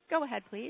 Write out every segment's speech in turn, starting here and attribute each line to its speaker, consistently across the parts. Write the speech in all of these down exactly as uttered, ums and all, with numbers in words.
Speaker 1: Go ahead, please.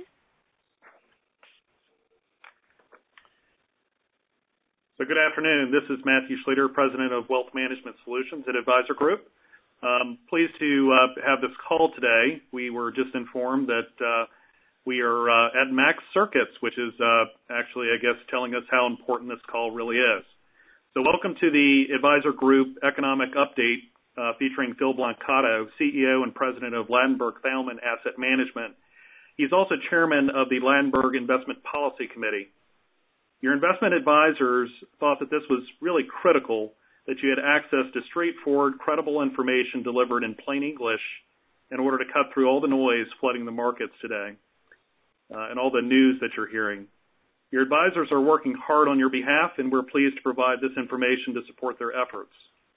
Speaker 2: So good afternoon. This is Matthew Schlueter, President of Wealth Management Solutions at Advisor Group. Um, pleased to uh, have this call today. We were just informed that uh, we are uh, at Max Circuits, which is uh, actually, I guess, telling us how important this call really is. So welcome to the Advisor Group Economic Update uh, featuring Phil Blancato, C E O and President of Ladenburg Thalmann Asset Management. He's also Chairman of the Ladenburg Investment Policy Committee. Your investment advisors thought that this was really critical, that you had access to straightforward, credible information delivered in plain English in order to cut through all the noise flooding the markets today uh, and all the news that you're hearing. Your advisors are working hard on your behalf, and we're pleased to provide this information to support their efforts.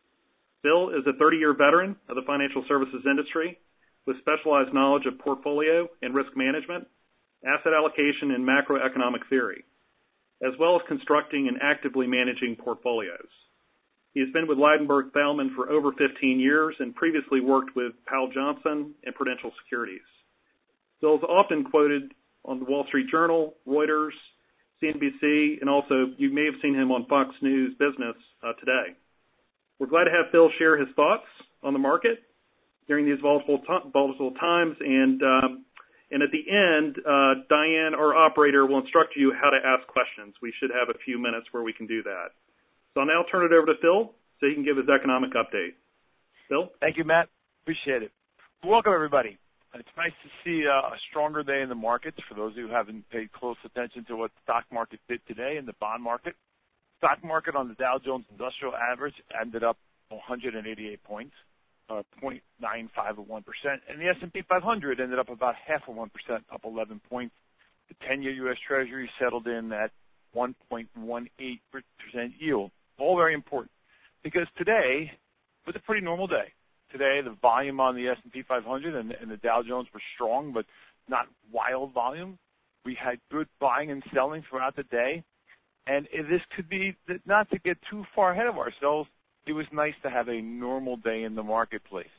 Speaker 2: Phil is a thirty-year veteran of the financial services industry with specialized knowledge of portfolio and risk management, asset allocation, and macroeconomic theory, as well as constructing and actively managing portfolios. He has been with Ladenburg Thalmann for over fifteen years and previously worked with Powell Johnson and Prudential Securities. Phil is often quoted on the Wall Street Journal, Reuters, C N B C, and also you may have seen him on Fox News Business uh, today. We're glad to have Phil share his thoughts on the market during these volatile, t- volatile times, and um, And at the end, uh, Diane, our operator, will instruct you how to ask questions. We should have a few minutes where we can do that. So I'll now turn it over to Phil so he can give his economic update. Phil?
Speaker 3: Thank you, Matt. Appreciate it. Welcome, everybody. It's nice to see uh, a stronger day in the markets. For those who haven't paid close attention to what the stock market did today in the bond market, stock market on the Dow Jones Industrial Average ended up one hundred eighty-eight points. Uh, zero point nine five of one percent, and the S and P five hundred ended up about half of one percent, up eleven points. The ten-year U S Treasury settled in at one point one eight percent yield. All very important because today was a pretty normal day. Today, the volume on the S and P five hundred and, and the Dow Jones were strong, but not wild volume. We had good buying and selling throughout the day, and this could be, not to get too far ahead of ourselves, it was nice to have a normal day in the marketplace.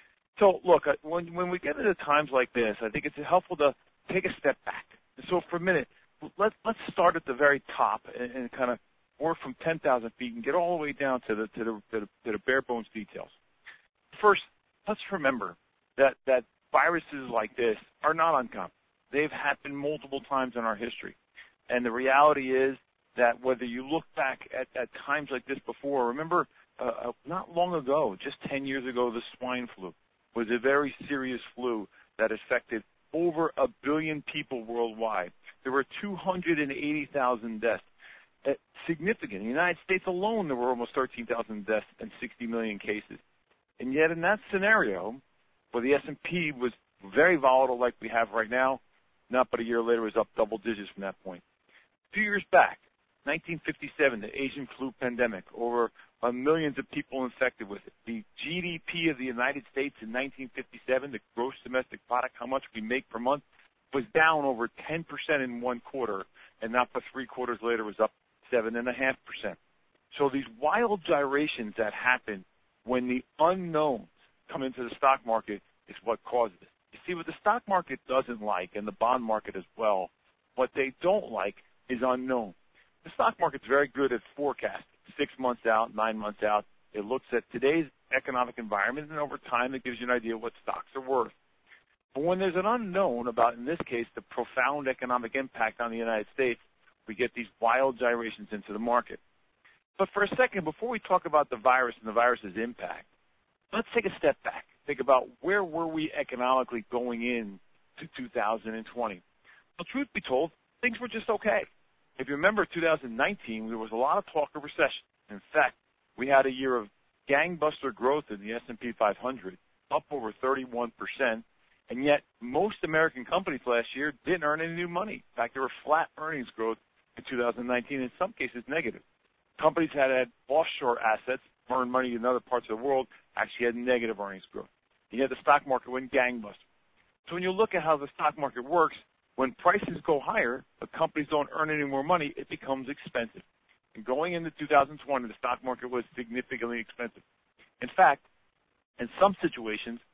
Speaker 3: So, look, when, when we get into times like this, I think it's helpful to take a step back. So for a minute, let's, let's start at the very top and, and kind of work from ten thousand feet and get all the way down to the, to the, to the, to the bare bones details. First, let's remember that, that viruses like this are not uncommon. They've happened multiple times in our history. And the reality is that whether you look back at, at times like this before, remember, Uh, not long ago, just ten years ago, the swine flu was a very serious flu that affected over a billion people worldwide. There were two hundred eighty thousand deaths. Uh, significant. In the United States alone, there were almost thirteen thousand deaths and sixty million cases. And yet in that scenario, where the S and P was very volatile like we have right now, not but a year later it was up double digits from that point. Two years back, nineteen fifty-seven, the Asian flu pandemic, over uh, millions of people infected with it. The G D P of the United States in nineteen fifty-seven, the gross domestic product, how much we make per month, was down over ten percent in one quarter, and not but three quarters later was up seven point five percent. So these wild gyrations that happen when the unknowns come into the stock market is what causes it. You see, what the stock market doesn't like, and the bond market as well, what they don't like is unknown. The stock market's very good at forecasting, six months out, nine months out. It looks at today's economic environment, and over time it gives you an idea what stocks are worth. But when there's an unknown about, in this case, the profound economic impact on the United States, we get these wild gyrations into the market. But for a second, before we talk about the virus and the virus's impact, let's take a step back. Think about where were we economically going in to two thousand twenty. Well, truth be told, things were just okay. If you remember two thousand nineteen, there was a lot of talk of recession. In fact, we had a year of gangbuster growth in the S and P five hundred, up over thirty-one percent, and yet most American companies last year didn't earn any new money. In fact, there were flat earnings growth in two thousand nineteen, in some cases negative. Companies that had offshore assets, earned money in other parts of the world, actually had negative earnings growth. And yet the stock market went gangbusters. So when you look at how the stock market works, when prices go higher, but companies don't earn any more money, it becomes expensive. And going into two thousand twenty, the stock market was significantly expensive. In fact, in some situations,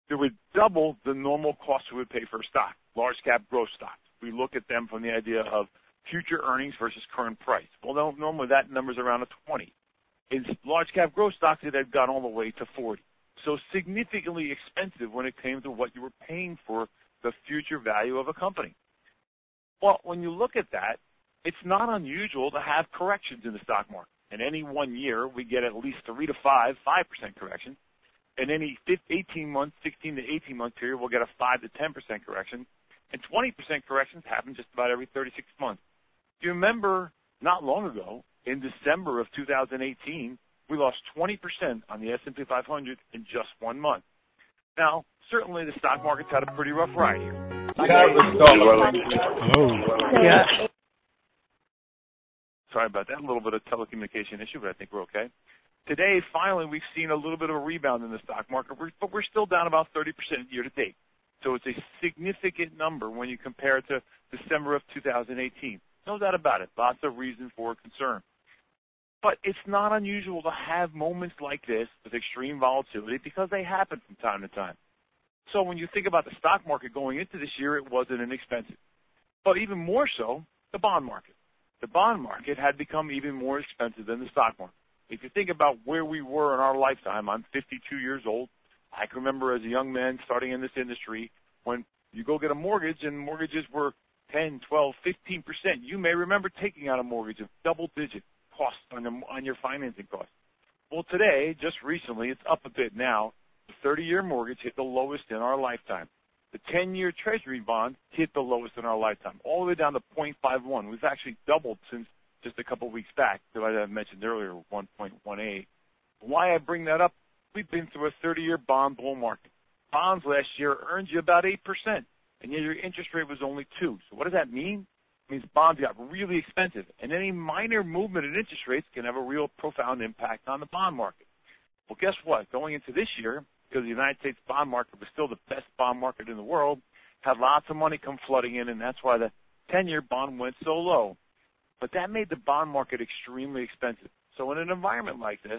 Speaker 3: They would double the normal cost we would pay for a stock, large cap growth stocks. We look at them from the idea of future earnings versus current price. Well, normally that number's around a twenty. In large cap growth stocks, it had gone all the way to forty. So significantly expensive when it came to what you were paying for the future value of a company. Well, when you look at that, it's not unusual to have corrections in the stock market. In any one year, we get at least three to five, five percent corrections. In any eighteen month, sixteen to eighteen month period, we'll get a five to ten percent correction. And twenty percent corrections happen just about every thirty-six months. Do you remember not long ago, in December of two thousand eighteen, we lost twenty percent on the S and P five hundred in just one month. Now, certainly the stock market's had a pretty rough ride here.
Speaker 1: Oh, yeah.
Speaker 3: Sorry about that. A little bit of telecommunication issue, but I think we're okay. Today, finally, we've seen a little bit of a rebound in the stock market, but we're still down about thirty percent year to date. So it's a significant number when you compare it to December of two thousand eighteen. No doubt about it. Lots of reason for concern. But it's not unusual to have moments like this with extreme volatility because they happen from time to time. So when you think about the stock market going into this year, it wasn't inexpensive. But even more so, the bond market. The bond market had become even more expensive than the stock market. If you think about where we were in our lifetime, I'm fifty-two years old. I can remember as a young man starting in this industry when you go get a mortgage and mortgages were ten, twelve, fifteen percent. You may remember taking out a mortgage of double-digit costs on, the, on your financing costs. Well, today, just recently, it's up a bit now. The thirty-year mortgage hit the lowest in our lifetime. The ten-year Treasury bond hit the lowest in our lifetime, all the way down to zero point five one. We've actually doubled since just a couple of weeks back, that I mentioned earlier, one point one eight. Why I bring that up, we've been through a thirty-year bond bull market. Bonds last year earned you about eight percent, and yet your interest rate was only two. So what does that mean? It means bonds got really expensive, and any minor movement in interest rates can have a real profound impact on the bond market. Well, guess what? Going into this year, because the United States bond market was still the best bond market in the world, had lots of money come flooding in, and that's why the ten-year bond went so low. But that made the bond market extremely expensive. So in an environment like this,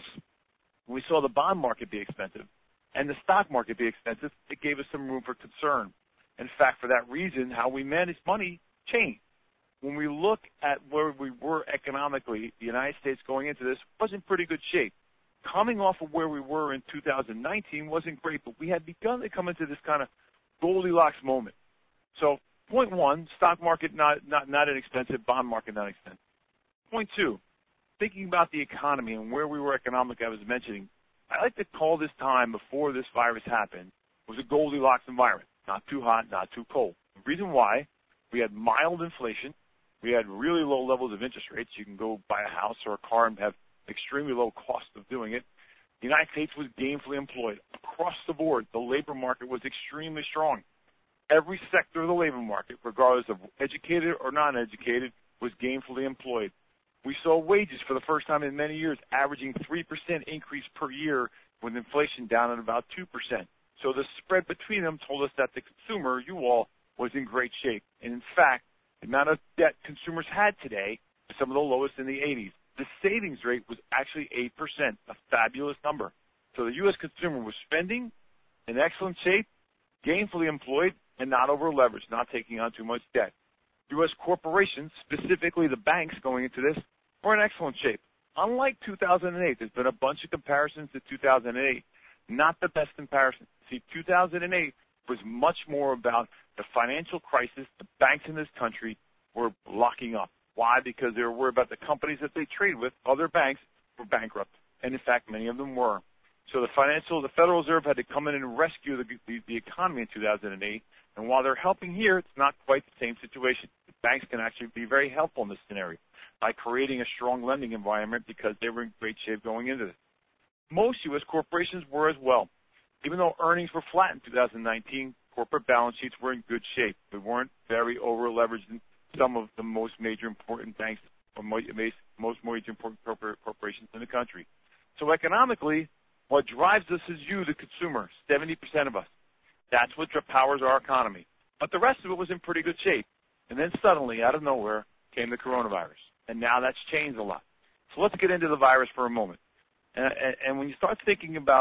Speaker 3: we saw the bond market be expensive and the stock market be expensive. It gave us some room for concern. In fact, for that reason, how we managed money changed. When we look at where we were economically, the United States going into this was in pretty good shape. Coming off of where we were in two thousand nineteen wasn't great, but we had begun to come into this kind of Goldilocks moment. So point one, stock market not, not, not inexpensive, bond market not expensive. Point two, thinking about the economy and where we were economically, I was mentioning, I like to call this time before this virus happened was a Goldilocks environment. Not too hot, not too cold. The reason why, we had mild inflation. We had really low levels of interest rates. You can go buy a house or a car and have extremely low cost of doing it. The United States was gainfully employed. Across the board, the labor market was extremely strong. Every sector of the labor market, regardless of educated or non-educated, was gainfully employed. We saw wages for the first time in many years averaging three percent increase per year with inflation down at about two percent. So the spread between them told us that the consumer, you all, was in great shape. And in fact, the amount of debt consumers had today is some of the lowest in the eighties. The savings rate was actually eight percent, a fabulous number. So the U S consumer was spending, in excellent shape, gainfully employed, and not over-leveraged, not taking on too much debt. U S corporations, specifically the banks going into this, were in excellent shape. Unlike two thousand eight, there's been a bunch of comparisons to two thousand eight. Not the best comparison. See, two thousand eight was much more about the financial crisis. The banks in this country were locking up. Why? Because they were worried about the companies that they trade with. Other banks were bankrupt. And, in fact, many of them were. So the financial, the Federal Reserve had to come in and rescue the, the, the economy in two thousand eight. And while they're helping here, it's not quite the same situation. The banks can actually be very helpful in this scenario by creating a strong lending environment because they were in great shape going into this. Most U S corporations were as well. Even though earnings were flat in two thousand nineteen, corporate balance sheets were in good shape. They weren't very over-leveraged in some of the most major important banks or most major important corporate corporations in the country. So economically, what drives us is you, the consumer, seventy percent of us. That's what powers our economy. But the rest of it was in pretty good shape. And then suddenly, out of nowhere, came the coronavirus. And now that's changed a lot. So let's get into the virus for a moment. And, and, and when you start thinking about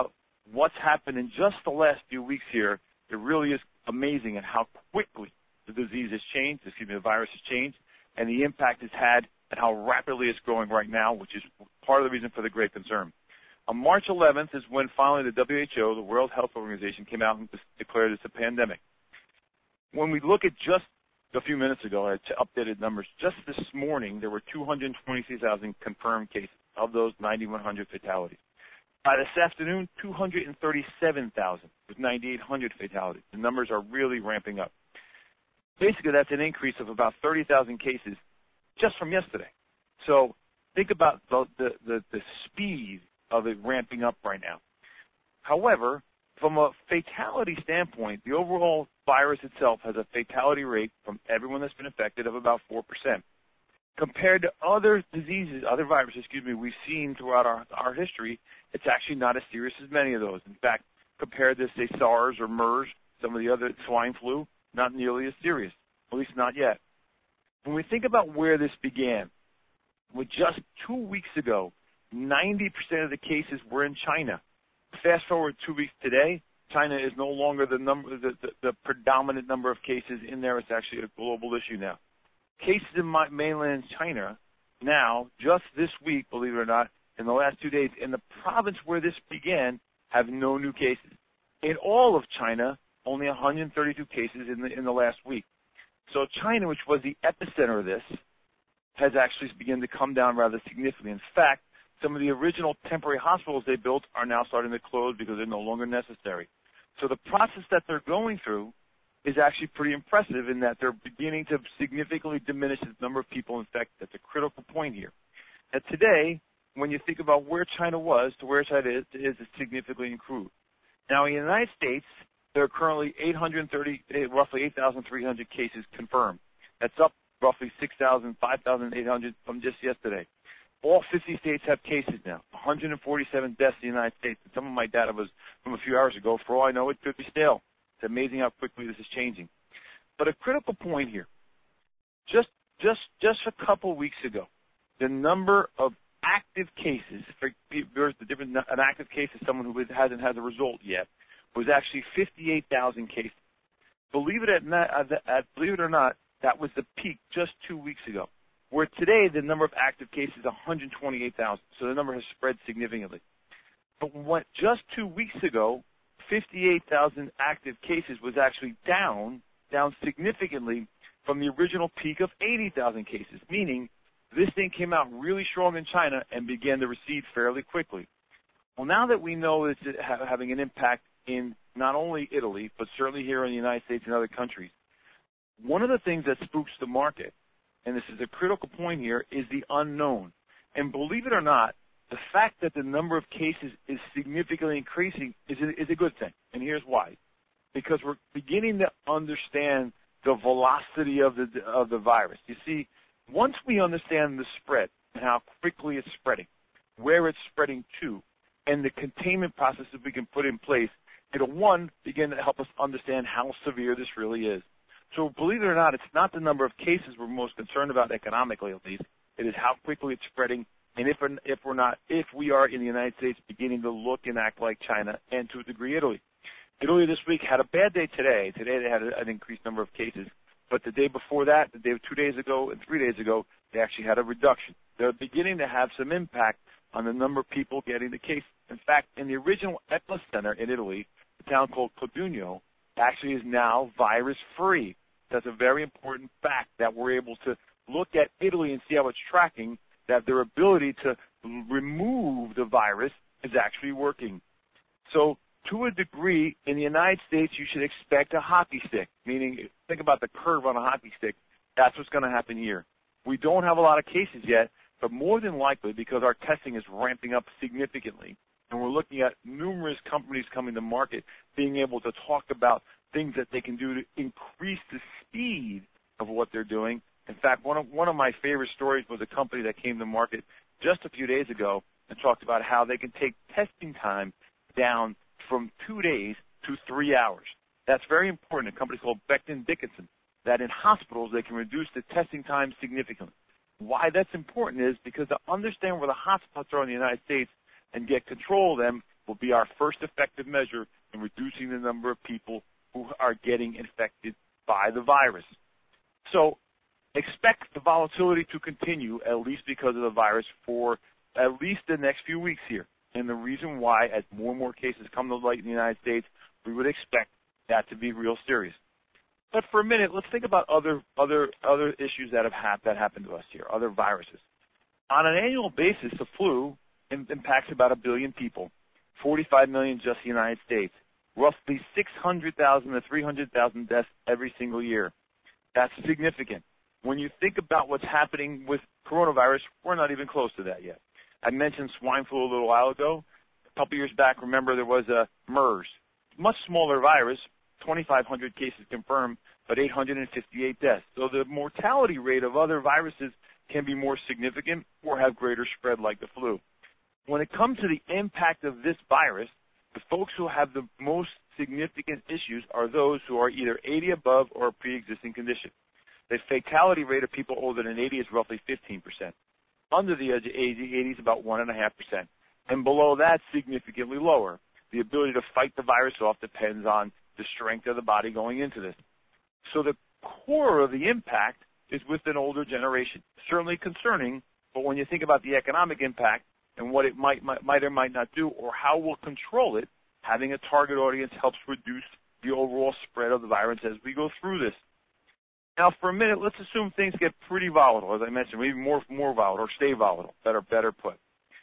Speaker 3: what's happened in just the last few weeks here, it really is amazing at how quickly the disease has changed, excuse me, the virus has changed, and the impact it's had and how rapidly it's growing right now, which is part of the reason for the great concern. On March eleventh is when finally the W H O, the World Health Organization, came out and declared it's a pandemic. When we look at just a few minutes ago, I updated numbers. Just this morning, there were two hundred twenty-three thousand confirmed cases. Of those, nine thousand one hundred fatalities. By this afternoon, two hundred thirty-seven thousand with nine thousand eight hundred fatalities. The numbers are really ramping up. Basically, that's an increase of about thirty thousand cases just from yesterday. So think about the, the, the, the speed of it ramping up right now. However, from a fatality standpoint, the overall virus itself has a fatality rate from everyone that's been affected of about four percent. Compared to other diseases, other viruses, excuse me, we've seen throughout our, our history, it's actually not as serious as many of those. In fact, compared to, say, SARS or MERS, some of the other swine flu, not nearly as serious, at least not yet. When we think about where this began, with just two weeks ago, ninety percent of the cases were in China. Fast forward two weeks today, China is no longer the number, the, the, the predominant number of cases in there. It's actually a global issue now. Cases in mainland China now, just this week, believe it or not, in the last two days, in the province where this began, have no new cases. In all of China, only one hundred thirty-two cases in the in the last week. So China, which was the epicenter of this, has actually begun to come down rather significantly. In fact, some of the original temporary hospitals they built are now starting to close because they're no longer necessary. So the process that they're going through is actually pretty impressive in that they're beginning to significantly diminish the number of people infected. That's a critical point here. And today, when you think about where China was to where China is, is significantly improved. Now, in the United States, there are currently eight hundred thirty, roughly eight thousand three hundred cases confirmed. That's up roughly six thousand, five thousand eight hundred from just yesterday. All fifty states have cases now, one hundred forty-seven deaths in the United States. And some of my data was from a few hours ago. For all I know, it could be stale. It's amazing how quickly this is changing. But a critical point here, just just just a couple of weeks ago, the number of active cases, for the different an active case is someone who hasn't had the result yet, was actually fifty-eight thousand cases. Believe it or not, believe it or not, that was the peak just two weeks ago. Where today the number of active cases is one hundred twenty-eight thousand, so the number has spread significantly. But what just two weeks ago, fifty-eight thousand active cases was actually down, down significantly from the original peak of eighty thousand cases, meaning this thing came out really strong in China and began to recede fairly quickly. Well, now that we know it's having an impact in not only Italy, but certainly here in the United States and other countries, one of the things that spooks the market, and this is a critical point here, is the unknown. And believe it or not, the fact that the number of cases is significantly increasing is a, is a good thing. And here's why. Because we're beginning to understand the velocity of the of the virus. You see, once we understand the spread and how quickly it's spreading, where it's spreading to, and the containment processes we can put in place, it'll, one, begin to help us understand how severe this really is. So believe it or not, it's not the number of cases we're most concerned about economically, at least. It is how quickly it's spreading, and if we're, if we're not, if we are in the United States beginning to look and act like China, and to a degree Italy. Italy this week had a bad day today. Today they had an increased number of cases. But the day before that, the day two days ago and three days ago, they actually had a reduction. They're beginning to have some impact on the number of people getting the case. In fact, in the original epicenter in Italy, the town called Codugno, actually is now virus-free. That's a very important fact that we're able to look at Italy and see how it's tracking, that their ability to remove the virus is actually working. So to a degree, in the United States, you should expect a hockey stick, meaning think about the curve on a hockey stick. That's what's going to happen here. We don't have a lot of cases yet, but more than likely, because our testing is ramping up significantly, and we're looking at numerous companies coming to market being able to talk about things that they can do to increase the speed of what they're doing. In fact, one of, one of my favorite stories was a company that came to market just a few days ago and talked about how they can take testing time down from two days to three hours. That's very important. A company called Becton Dickinson, that in hospitals they can reduce the testing time significantly. Why that's important is because to understand where the hotspots are in the United States and get control of them will be our first effective measure in reducing the number of people who are getting infected by the virus. So expect the volatility to continue, at least because of the virus, for at least the next few weeks here. And the reason why, as more and more cases come to light in the United States, we would expect that to be real serious. But for a minute, let's think about other other other issues that have hap- that happened to us here, other viruses. On an annual basis, the flu im- impacts about a billion people, forty-five million just the United States, roughly six hundred thousand to three hundred thousand deaths every single year. That's significant. When you think about what's happening with coronavirus, we're not even close to that yet. I mentioned swine flu a little while ago. A couple years back, remember, there was a MERS, much smaller virus, twenty-five hundred cases confirmed, but eight hundred fifty-eight deaths. So the mortality rate of other viruses can be more significant or have greater spread like the flu. When it comes to the impact of this virus, the folks who have the most significant issues are those who are either eighty above or a pre-existing condition. The fatality rate of people older than eighty is roughly fifteen percent. Under the age of eighty is about one point five percent. And below that, significantly lower. The ability to fight the virus off depends on the strength of the body going into this. So the core of the impact is with an older generation. Certainly concerning, but when you think about the economic impact and what it might, might, might or might not do, or how we'll control it, having a target audience helps reduce the overall spread of the virus as we go through this. Now, for a minute, let's assume things get pretty volatile, as I mentioned, maybe more more volatile, or stay volatile, better better put.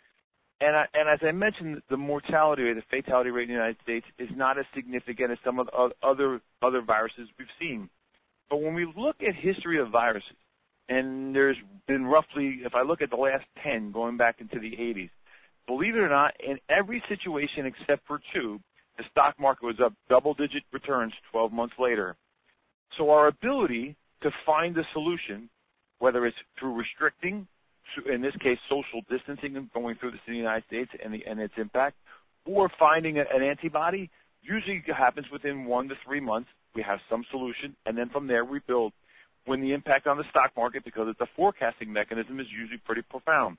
Speaker 3: And, I, and as I mentioned, the mortality rate, the fatality rate in the United States is not as significant as some of the other other viruses we've seen. But when we look at history of viruses, and there's been roughly, if I look at the last ten, going back into the eighties, believe it or not, in every situation except for two, the stock market was up double-digit returns twelve months later. So our ability to find a solution, whether it's through restricting, in this case, social distancing and going through this in the United States and, the, and its impact, or finding a, an antibody, usually happens within one to three months. We have some solution, and then from there we build. When the impact on the stock market, because it's a forecasting mechanism, is usually pretty profound.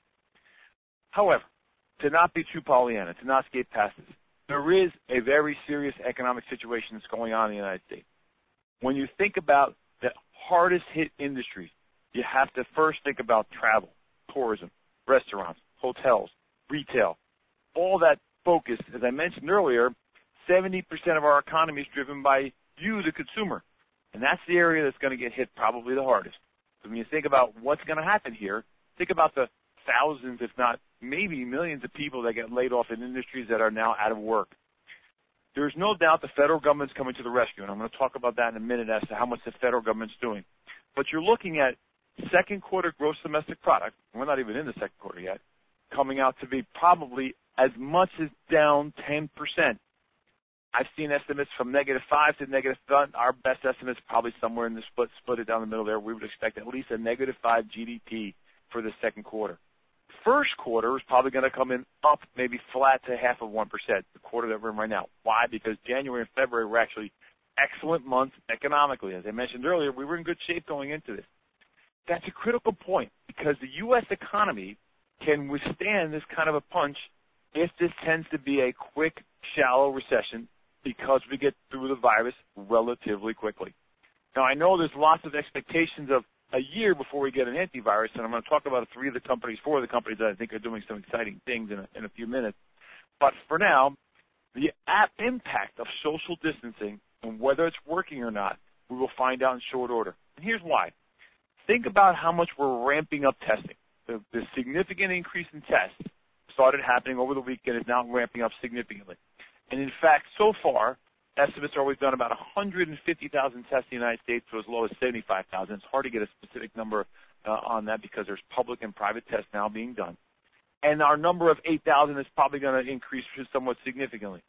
Speaker 3: However, to not be too Pollyanna, to not skate past this, there is a very serious economic situation that's going on in the United States. When you think about the hardest hit industries, you have to first think about travel, tourism, restaurants, hotels, retail. All that focus, as I mentioned earlier, seventy percent of our economy is driven by you, the consumer. And that's the area that's going to get hit probably the hardest. So when you think about what's going to happen here, think about the thousands, if not maybe millions of people that get laid off in industries that are now out of work. There's no doubt the federal government's coming to the rescue, and I'm going to talk about that in a minute as to how much the federal government's doing. But you're looking at second quarter gross domestic product, we're not even in the second quarter yet, coming out to be probably as much as down ten percent. I've seen estimates from negative five to negative one. Our best estimate is probably somewhere in the split, split it down the middle there. We would expect at least a negative five G D P for the second quarter. First quarter is probably going to come in up, maybe flat to half of one percent, the quarter that we're in right now. Why? Because January and February were actually excellent months economically. As I mentioned earlier, we were in good shape going into this. That's a critical point because the U S economy can withstand this kind of a punch if this tends to be a quick, shallow recession because we get through the virus relatively quickly. Now, I know there's lots of expectations of a year before we get an antivirus, and I'm going to talk about three of the companies, four of the companies that I think are doing some exciting things in a, in a few minutes. But for now, the impact of social distancing and whether it's working or not, we will find out in short order. And here's why. Think about how much we're ramping up testing. The, the significant increase in tests started happening over the weekend is now ramping up significantly. And in fact, so far, estimates are we've done about one hundred fifty thousand tests in the United States to as low as seventy-five thousand. It's hard to get a specific number uh, on that because there's public and private tests now being done. And our number of eight thousand is probably going to increase somewhat significantly.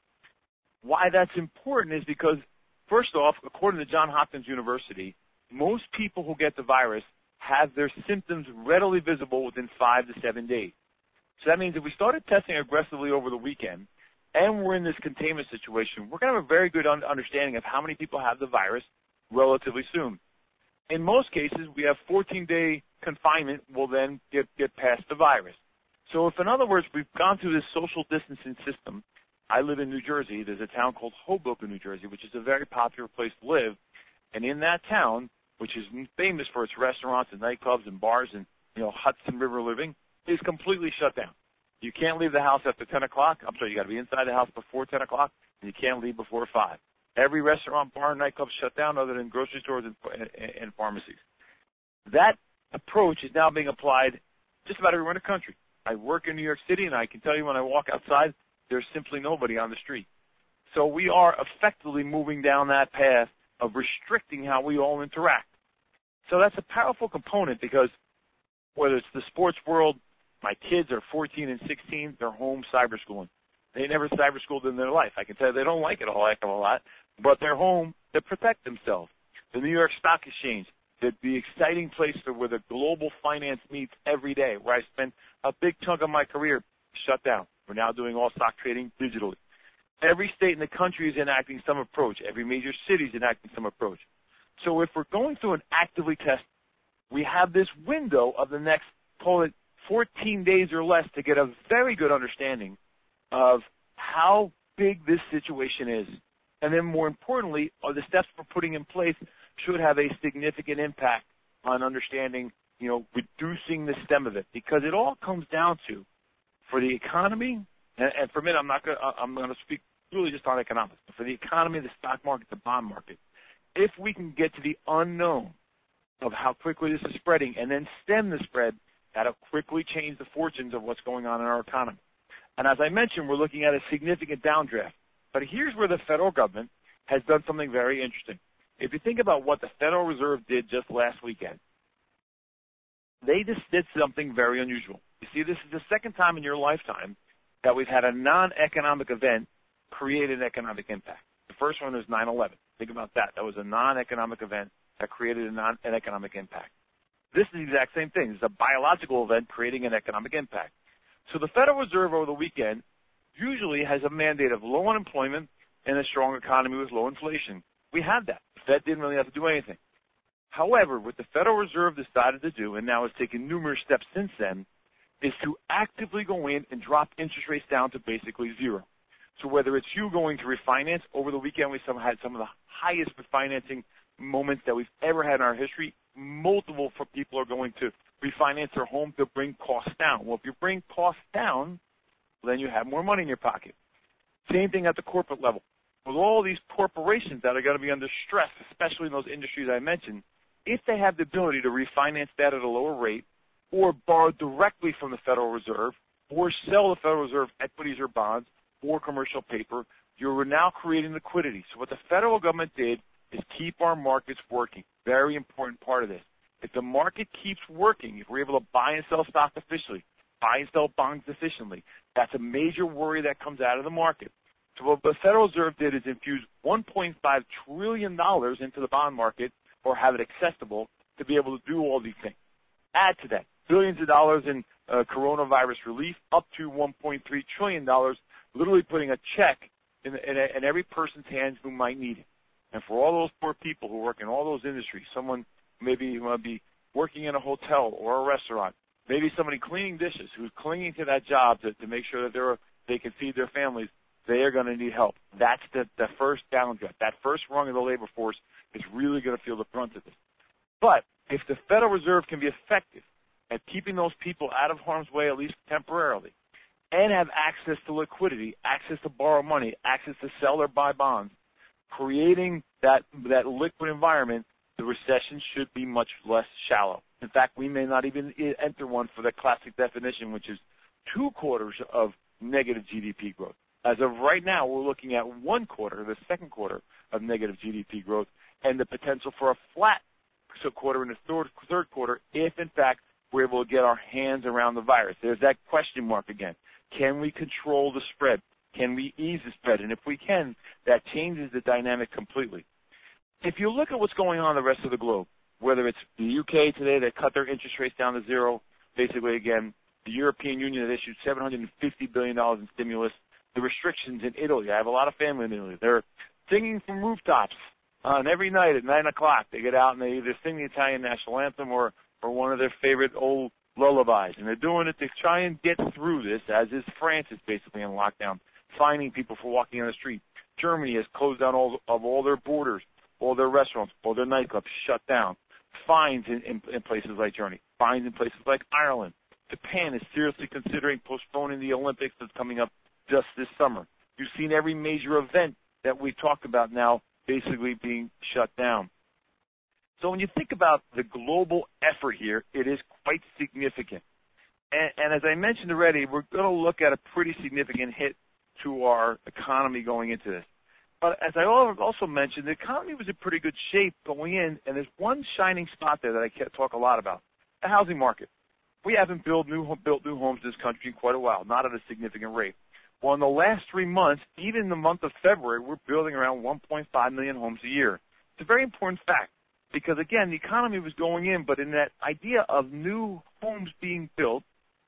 Speaker 3: Why that's important is because, first off, according to Johns Hopkins University, most people who get the virus have their symptoms readily visible within five to seven days. So that means if we started testing aggressively over the weekend and we're in this containment situation, we're going to have a very good un- understanding of how many people have the virus relatively soon. In most cases, we have fourteen-day confinement will then get, get past the virus. So if, in other words, we've gone through this social distancing system I live in New Jersey. There's a town called Hoboken, New Jersey, which is a very popular place to live. And in that town, which is famous for its restaurants and nightclubs and bars and, you know, Hudson River living, is completely shut down. You can't leave the house after ten o'clock. I'm sorry, you got to be inside the house before ten o'clock, and you can't leave before five. Every restaurant, bar, and nightclub shut down other than grocery stores and, and, and pharmacies. That approach is now being applied just about everywhere in the country. I work in New York City, and I can tell you when I walk outside, there's simply nobody on the street. So we are effectively moving down that path of restricting how we all interact. So that's a powerful component because whether it's the sports world, my kids are fourteen and sixteen, they're home cyber schooling. They never cyber schooled in their life. I can tell you they don't like it a whole heck of a lot, but they're home to protect themselves. The New York Stock Exchange, the, the exciting place where the global finance meets every day, where I spent a big chunk of my career, shut down. We're now doing all stock trading digitally. Every state in the country is enacting some approach. Every major city is enacting some approach. So if we're going through an actively test, we have this window of the next, call it fourteen days or less, to get a very good understanding of how big this situation is. And then more importantly, are the steps we're putting in place should have a significant impact on understanding, you know, reducing the stem of it. Because it all comes down to, for the economy, and, and for a minute I'm not going I'm going to speak really just on economics, but for the economy, the stock market, the bond market, if we can get to the unknown of how quickly this is spreading and then stem the spread, that'll quickly change the fortunes of what's going on in our economy. And as I mentioned, we're looking at a significant downdraft. But here's where the federal government has done something very interesting. If you think about what the Federal Reserve did just last weekend, they just did something very unusual. You see, this is the second time in your lifetime that we've had a non-economic event create an economic impact. The first one was nine eleven. Think about that. That was a non-economic event that created a non- an economic impact. This is the exact same thing. It's a biological event creating an economic impact. So the Federal Reserve over the weekend usually has a mandate of low unemployment and a strong economy with low inflation. We had that. The Fed didn't really have to do anything. However, what the Federal Reserve decided to do, and now has taken numerous steps since then, is to actively go in and drop interest rates down to basically zero. So whether it's you going to refinance, over the weekend we some, had some of the highest refinancing moments that we've ever had in our history. Multiple people are going to refinance their home to bring costs down. Well, if you bring costs down, then you have more money in your pocket. Same thing at the corporate level. With all these corporations that are going to be under stress, especially in those industries I mentioned, if they have the ability to refinance that at a lower rate or borrow directly from the Federal Reserve or sell the Federal Reserve equities or bonds or commercial paper, you're now creating liquidity. So what the federal government did is keep our markets working. Very important part of this. If the market keeps working, if we're able to buy and sell stock efficiently, buy and sell bonds efficiently, that's a major worry that comes out of the market. So what the Federal Reserve did is infuse one point five trillion dollars into the bond market, or have it accessible to be able to do all these things. Add to that billions of dollars in uh, coronavirus relief, up to one point three trillion dollars, literally putting a check in, in, a, in every person's hands who might need it. And for all those poor people who work in all those industries, someone maybe who might be working in a hotel or a restaurant, maybe somebody cleaning dishes who's clinging to that job to, to make sure that they're, they can feed their families, they are going to need help. That's the, the first downdraft. That first rung of the labor force is really going to feel the brunt of this. But if the Federal Reserve can be effective at keeping those people out of harm's way, at least temporarily, and have access to liquidity, access to borrow money, access to sell or buy bonds, creating that that liquid environment, the recession should be much less shallow. In fact, we may not even enter one for the classic definition, which is two quarters of negative G D P growth. As of right now, we're looking at one quarter, the second quarter of negative G D P growth, and the potential for a flat quarter in the third, third quarter if, in fact, we're able to get our hands around the virus. There's that question mark again. Can we control the spread? Can we ease the spread? And if we can, that changes the dynamic completely. If you look at what's going on in the rest of the globe, whether it's the U K today that cut their interest rates down to zero, basically again, the European Union that issued seven hundred fifty billion dollars in stimulus, the restrictions in Italy. I have a lot of family in Italy. They're singing from rooftops uh, and every night at nine o'clock. They get out and they either sing the Italian national anthem or, or one of their favorite old lullabies. And they're doing it to try and get through this, as is France is basically in lockdown, fining people for walking on the street. Germany has closed down all of all their borders, all their restaurants, all their nightclubs shut down. Fines in, in, in places like Germany, fines in places like Ireland. Japan is seriously considering postponing the Olympics that's coming up just this summer. You've seen every major event that we talked about now basically being shut down. So when you think about the global effort here, it is quite significant. And, and as I mentioned already, we're going to look at a pretty significant hit to our economy going into this. But as I also mentioned, the economy was in pretty good shape going in, and there's one shining spot there that I can't talk a lot about, the housing market. We haven't built new, built new homes in this country in quite a while, not at a significant rate. Well, in the last three months, even in the month of February, we're building around one point five million homes a year. It's a very important fact because, again, the economy was going in, but in that idea of new homes being built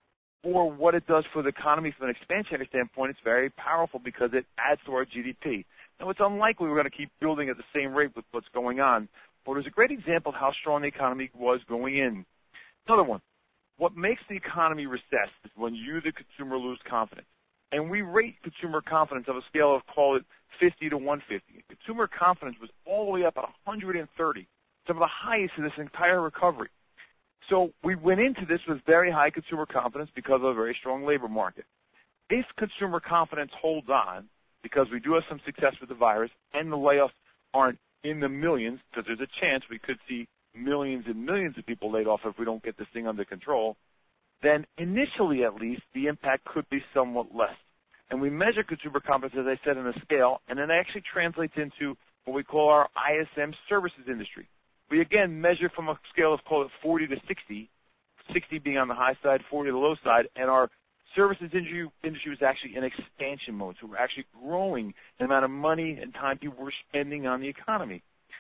Speaker 3: for what it does for the economy from an expansionary standpoint, it's very powerful because it adds to our G D P. Now, it's unlikely we're going to keep building at the same rate with what's going on, but there's a great example of how strong the economy was going in. Another one, what makes the economy recess is when you, the consumer, lose confidence. And we rate consumer confidence on a scale of, call it, fifty to one hundred fifty. Consumer confidence was all the way up at one hundred thirty, some of the highest in this entire recovery. So we went into this with very high consumer confidence because of a very strong labor market. If consumer confidence holds on, because we do have some success with the virus and the layoffs aren't in the millions, because there's a chance we could see millions and millions of people laid off if we don't get this thing under control, then initially at least the impact could be somewhat less. And we measure consumer confidence, as I said, in a scale, and then it actually translates into what we call our I S M services industry. We, again, measure from a scale of, call it, forty to sixty, sixty being on the high side, forty on the low side, and our services industry, industry was actually in expansion mode. So we're actually growing the amount of money and time people were spending on the economy.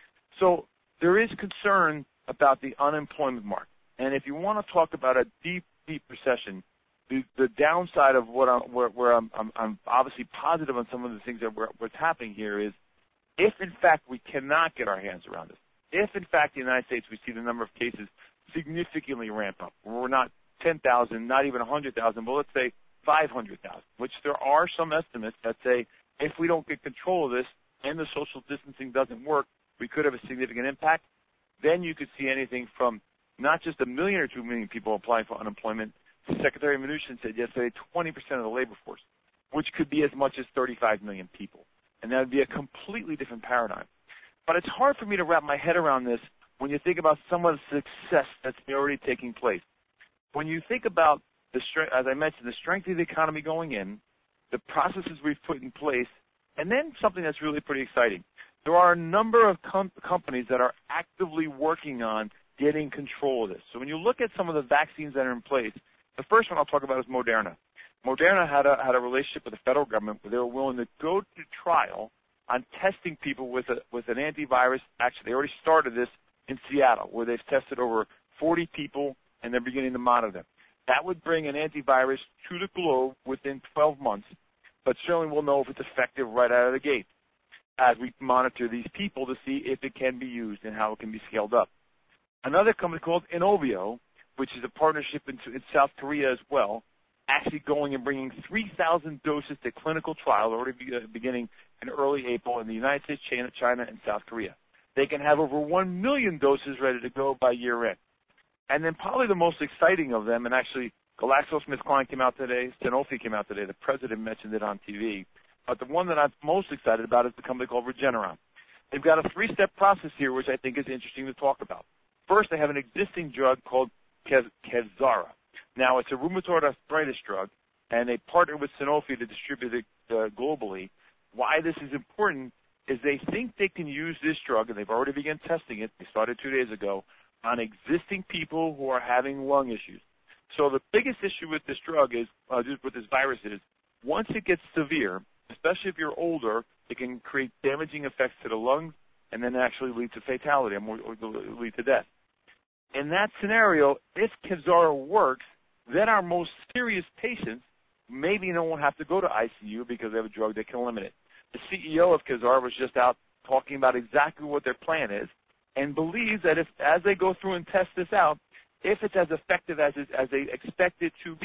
Speaker 3: So there is concern about the unemployment market. And if you want to talk about a deep, deep recession, the, the downside of what I'm, where, where I'm, I'm, I'm obviously positive on some of the things that we're, what's happening here is if, in fact, we cannot get our hands around this, if, in fact, in the United States we see the number of cases significantly ramp up, we're not ten thousand, not even one hundred thousand, but let's say five hundred thousand, which there are some estimates that say if we don't get control of this and the social distancing doesn't work, we could have a significant impact. Then you could see anything from not just a million or two million people applying for unemployment. Secretary Mnuchin said yesterday twenty percent of the labor force, which could be as much as thirty-five million people. And that would be a completely different paradigm. But it's hard for me to wrap my head around this when you think about some of the success that's already taking place. When you think about, the strength, as I mentioned, the strength of the economy going in, the processes we've put in place, and then something that's really pretty exciting. There are a number of com- companies that are actively working on getting control of this. So when you look at some of the vaccines that are in place, the first one I'll talk about is Moderna. Moderna had a, had a relationship with the federal government where they were willing to go to trial on testing people with a, with an antivirus. Actually, they already started this in Seattle where they've tested over forty people and they're beginning to monitor them. That would bring an antivirus to the globe within twelve months, but certainly we'll know if it's effective right out of the gate as we monitor these people to see if it can be used and how it can be scaled up. Another company called Inovio, which is a partnership in, in South Korea as well, actually going and bringing three thousand doses to clinical trials already be, uh, beginning in early April in the United States, China, China, and South Korea. They can have over one million doses ready to go by year end. And then probably the most exciting of them, and actually GlaxoSmithKline came out today, Sanofi came out today, the president mentioned it on T V, but the one that I'm most excited about is the company called Regeneron. They've got a three-step process here, which I think is interesting to talk about. First, they have an existing drug called Kevzara. Now, it's a rheumatoid arthritis drug, and they partnered with Sanofi to distribute it uh, globally. Why this is important is they think they can use this drug, and they've already begun testing it, they started two days ago, on existing people who are having lung issues. So the biggest issue with this drug is, uh, with this virus is, once it gets severe, especially if you're older, it can create damaging effects to the lungs and then actually lead to fatality or lead to death. In that scenario, if Kevzara works, then our most serious patients maybe no one have to go to I C U because they have a drug that can eliminate it. The C E O of Kevzara was just out talking about exactly what their plan is and believes that if, as they go through and test this out, if it's as effective as, it, as they expect it to be,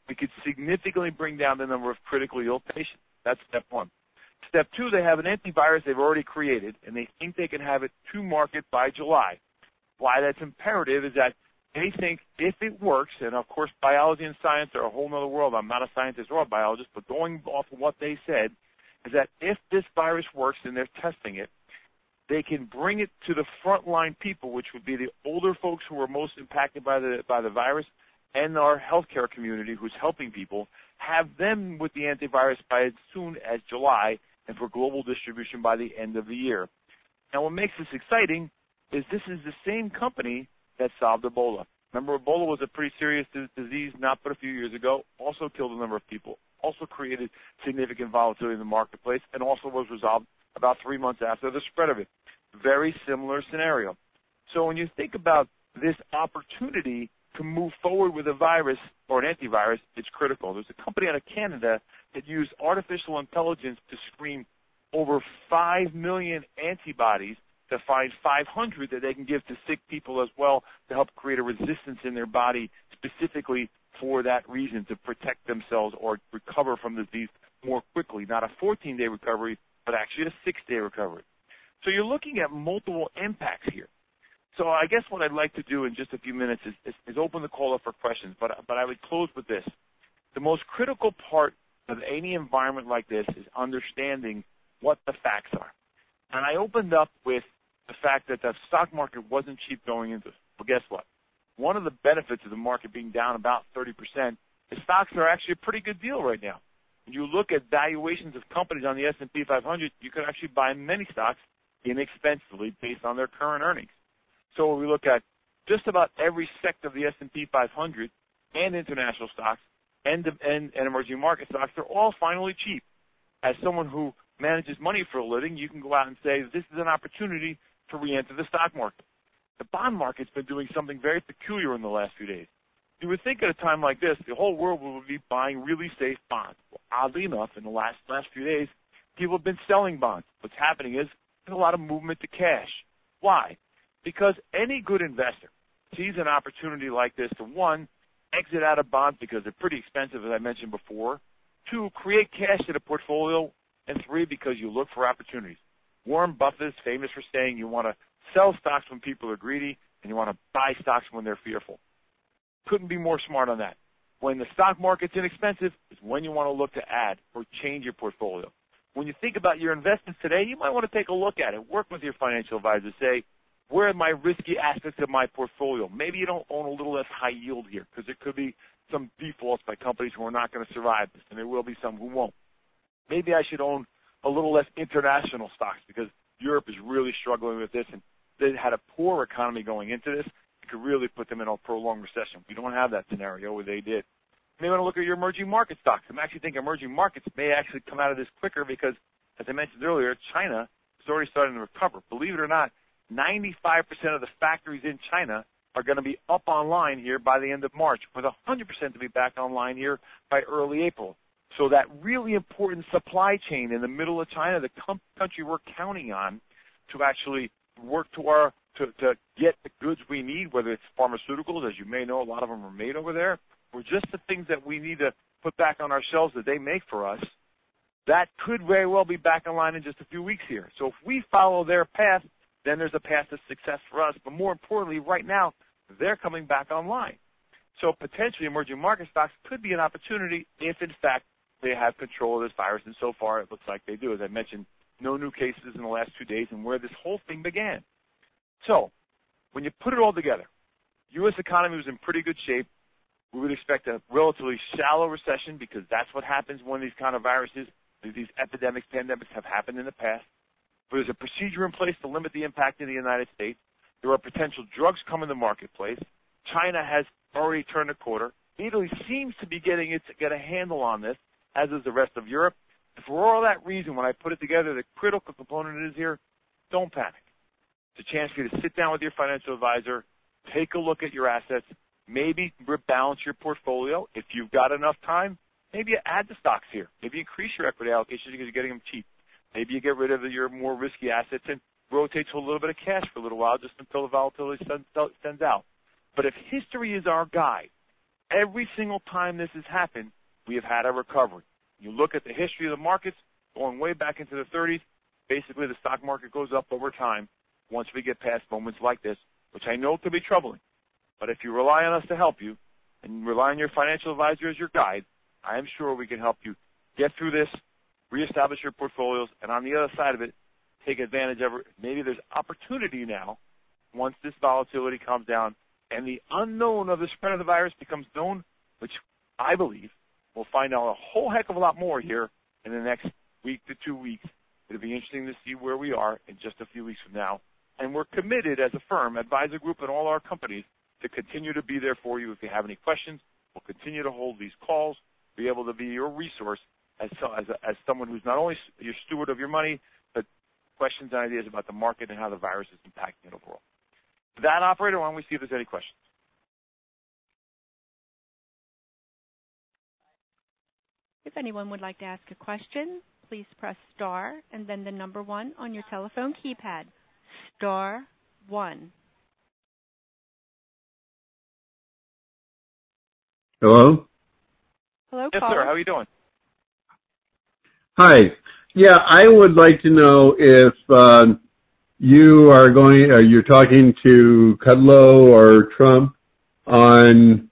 Speaker 3: we could significantly bring down the number of critically ill patients. That's step one. Step two, they have an antivirus they've already created, and they think they can have it to market by July. Why that's imperative is that they think if it works, and of course biology and science are a whole other world. I'm not a scientist or a biologist, but going off of what they said is that if this virus works and they're testing it, they can bring it to the frontline people, which would be the older folks who are most impacted by the by the virus, and our healthcare community who's helping people, have them with the antivirus by as soon as July and for global distribution by the end of the year. Now, what makes this exciting is this is the same company that solved Ebola. Remember, Ebola was a pretty serious disease not but a few years ago, also killed a number of people, also created significant volatility in the marketplace, and also was resolved about three months after the spread of it. Very similar scenario. So when you think about this opportunity to move forward with a virus or an antivirus, it's critical. There's a company out of Canada that used artificial intelligence to screen over five million antibodies to find five hundred that they can give to sick people as well to help create a resistance in their body specifically for that reason, to protect themselves or recover from the disease more quickly. Not a fourteen-day recovery, but actually a six-day recovery. So you're looking at multiple impacts here. So I guess what I'd like to do in just a few minutes is, is, is open the call up for questions, but, but I would close with this. The most critical part of any environment like this is understanding what the facts are. And I opened up with the fact that the stock market wasn't cheap going into it. Well, guess what? One of the benefits of the market being down about thirty percent is stocks are actually a pretty good deal right now. When you look at valuations of companies on the S and P five hundred, you can actually buy many stocks inexpensively based on their current earnings. So when we look at just about every sector of the S and P five hundred and international stocks and, and, and emerging market stocks, they're all finally cheap. As someone who manages money for a living, you can go out and say, this is an opportunity to re-enter the stock market. The bond market's been doing something very peculiar in the last few days. You would think at a time like this, the whole world would be buying really safe bonds. Well, oddly enough, in the last, last few days, people have been selling bonds. What's happening is there's a lot of movement to cash. Why? Because any good investor sees an opportunity like this to, one, exit out of bonds because they're pretty expensive, as I mentioned before, two, create cash in a portfolio, and three, because you look for opportunities. Warren Buffett is famous for saying you want to sell stocks when people are greedy and you want to buy stocks when they're fearful. Couldn't be more smart on that. When the stock market's inexpensive is when you want to look to add or change your portfolio. When you think about your investments today, you might want to take a look at it. Work with your financial advisor. Say, where are my risky aspects of my portfolio? Maybe you don't own a little less high yield here because there could be some defaults by companies who are not going to survive this, and there will be some who won't. Maybe I should own a little less international stocks because Europe is really struggling with this, and they had a poor economy going into this. It could really put them in a prolonged recession. We don't have that scenario where they did. You may want to look at your emerging market stocks. I'm actually thinking emerging markets may actually come out of this quicker because, as I mentioned earlier, China is already starting to recover. Believe it or not, ninety-five percent of the factories in China are going to be up online here by the end of March, with one hundred percent to be back online here by early April. So that really important supply chain in the middle of China, the com- country we're counting on to actually work to our to, to get the goods we need, whether it's pharmaceuticals, as you may know, a lot of them are made over there, or just the things that we need to put back on our shelves that they make for us, that could very well be back online in just a few weeks here. So if we follow their path, then there's a path to success for us. But more importantly, right now, they're coming back online. So potentially emerging market stocks could be an opportunity if, in fact, they have control of this virus. And so far, it looks like they do. As I mentioned, no new cases in the last two days and where this whole thing began. So when you put it all together, U S economy was in pretty good shape. We would expect a relatively shallow recession because that's what happens when these kind of viruses, these epidemics, pandemics have happened in the past. But there's a procedure in place to limit the impact in the United States. There are potential drugs coming to the marketplace. China has already turned a quarter. Italy seems to be getting it to get a handle on this, as is the rest of Europe. And for all that reason, when I put it together, the critical component is here, don't panic. It's a chance for you to sit down with your financial advisor, take a look at your assets, maybe rebalance your portfolio. If you've got enough time, maybe you add the stocks here. Maybe increase your equity allocation because you're getting them cheap. Maybe you get rid of your more risky assets and rotate to a little bit of cash for a little while just until the volatility sends out. But if history is our guide, every single time this has happened, we have had a recovery. You look at the history of the markets going way back into the thirties, basically the stock market goes up over time once we get past moments like this, which I know can be troubling. But if you rely on us to help you and rely on your financial advisor as your guide, I am sure we can help you get through this, reestablish your portfolios, and on the other side of it, take advantage of it. Maybe there's opportunity now once this volatility comes down and the unknown of the spread of the virus becomes known, which I believe we'll find out a whole heck of a lot more here in the next week to two weeks. It'll be interesting to see where we are in just a few weeks from now. And we're committed as a firm, Advisor Group and all our companies, to continue to be there for you. If you have any questions, we'll continue to hold these calls, be able to be your resource as, as, as someone who's not only your steward of your money, but questions and ideas about the market and how the virus is impacting it overall. With that, operator, why don't we see if there's any questions?
Speaker 1: If anyone would like to ask a question, please press star and then the number one on your telephone keypad. Star one.
Speaker 4: Hello?
Speaker 1: Hello,
Speaker 3: yes,
Speaker 1: caller.
Speaker 3: sir. How are you doing?
Speaker 4: Hi. Yeah, I would like to know if uh, you are going, uh, you're talking to Kudlow or Trump on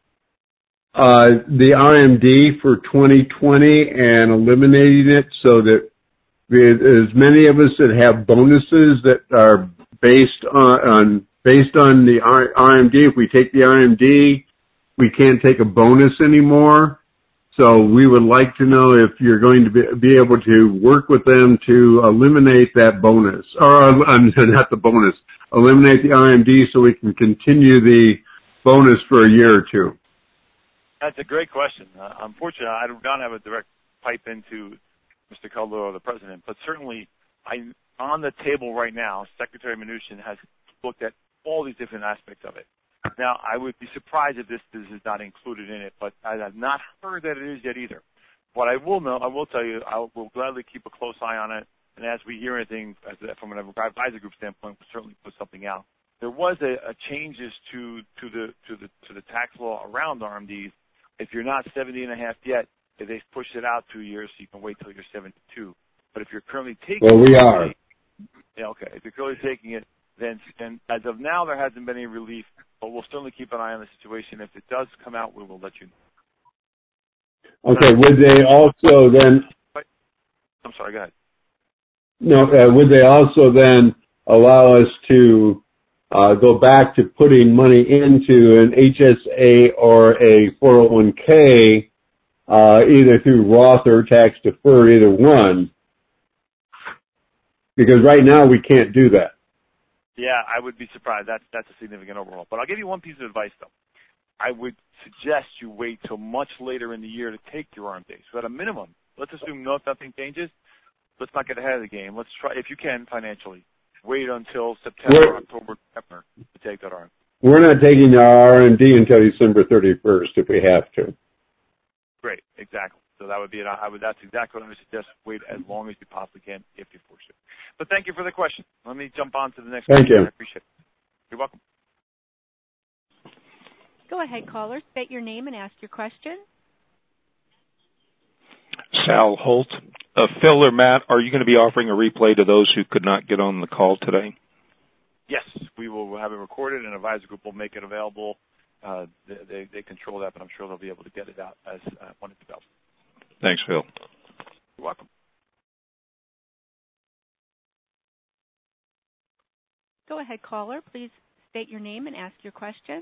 Speaker 4: uh, the R M D for twenty twenty and eliminating it so that as many of us that have bonuses that are based on, on based on the R M D, if we take the R M D, we can't take a bonus anymore. So we would like to know if you're going to be, be able to work with them to eliminate that bonus, or uh, not the bonus, eliminate the R M D so we can continue the bonus for a year or two.
Speaker 3: That's a great question. Uh, unfortunately, I do not have a direct pipe into Mister Kudlow or the president, but certainly I, on the table right now, Secretary Mnuchin has looked at all these different aspects of it. Now, I would be surprised if this, this is not included in it, but I have not heard that it is yet either. What I will know, I will tell you, I will gladly keep a close eye on it, and as we hear anything as, from an advisor group standpoint, we'll certainly put something out. There was a, a changes to, to the to the to the tax law around R M Ds. If you're not seventy and a half yet, they push it out two years, so you can wait till you're seventy-two. But if you're currently taking
Speaker 4: well, we
Speaker 3: it,
Speaker 4: are.
Speaker 3: Yeah, okay. If you're currently taking it, then and as of now, there hasn't been any relief. But we'll certainly keep an eye on the situation. If it does come out, we will let you know.
Speaker 4: Okay, would they also then...
Speaker 3: I'm sorry, go ahead.
Speaker 4: No, uh, would they also then allow us to uh, go back to putting money into an H S A or a four oh one k, uh, either through Roth or tax deferred, either one? Because right now we can't do that.
Speaker 3: Yeah, I would be surprised. That's that's a significant overhaul. But I'll give you one piece of advice, though. I would suggest you wait till much later in the year to take your R M D. So at a minimum, let's assume no, nothing changes. Let's not get ahead of the game. Let's try, if you can, financially, wait until September, we're, October, November to take that R M D.
Speaker 4: We're not taking our R M D until December thirty-first if we have to.
Speaker 3: Great, exactly. So that would be, I would, that's exactly what I would suggest. Wait as long as you possibly can if you force it. But thank you for the question. Let me jump on to the next
Speaker 4: Thank
Speaker 3: question.
Speaker 4: you.
Speaker 3: I appreciate it. You're welcome.
Speaker 1: Go ahead, caller. State your name and ask your question.
Speaker 5: Sal Holt. Uh, Phil or Matt, are you going to be offering a replay to those who could not get on the call today?
Speaker 3: Yes, we will have it recorded, and Advisor Group will make it available. Uh, they, they, they control that, but I'm sure they'll be able to get it out as uh, when it's available.
Speaker 5: Thanks, Phil.
Speaker 3: You're welcome.
Speaker 1: Go ahead, caller. Please state your name and ask your question.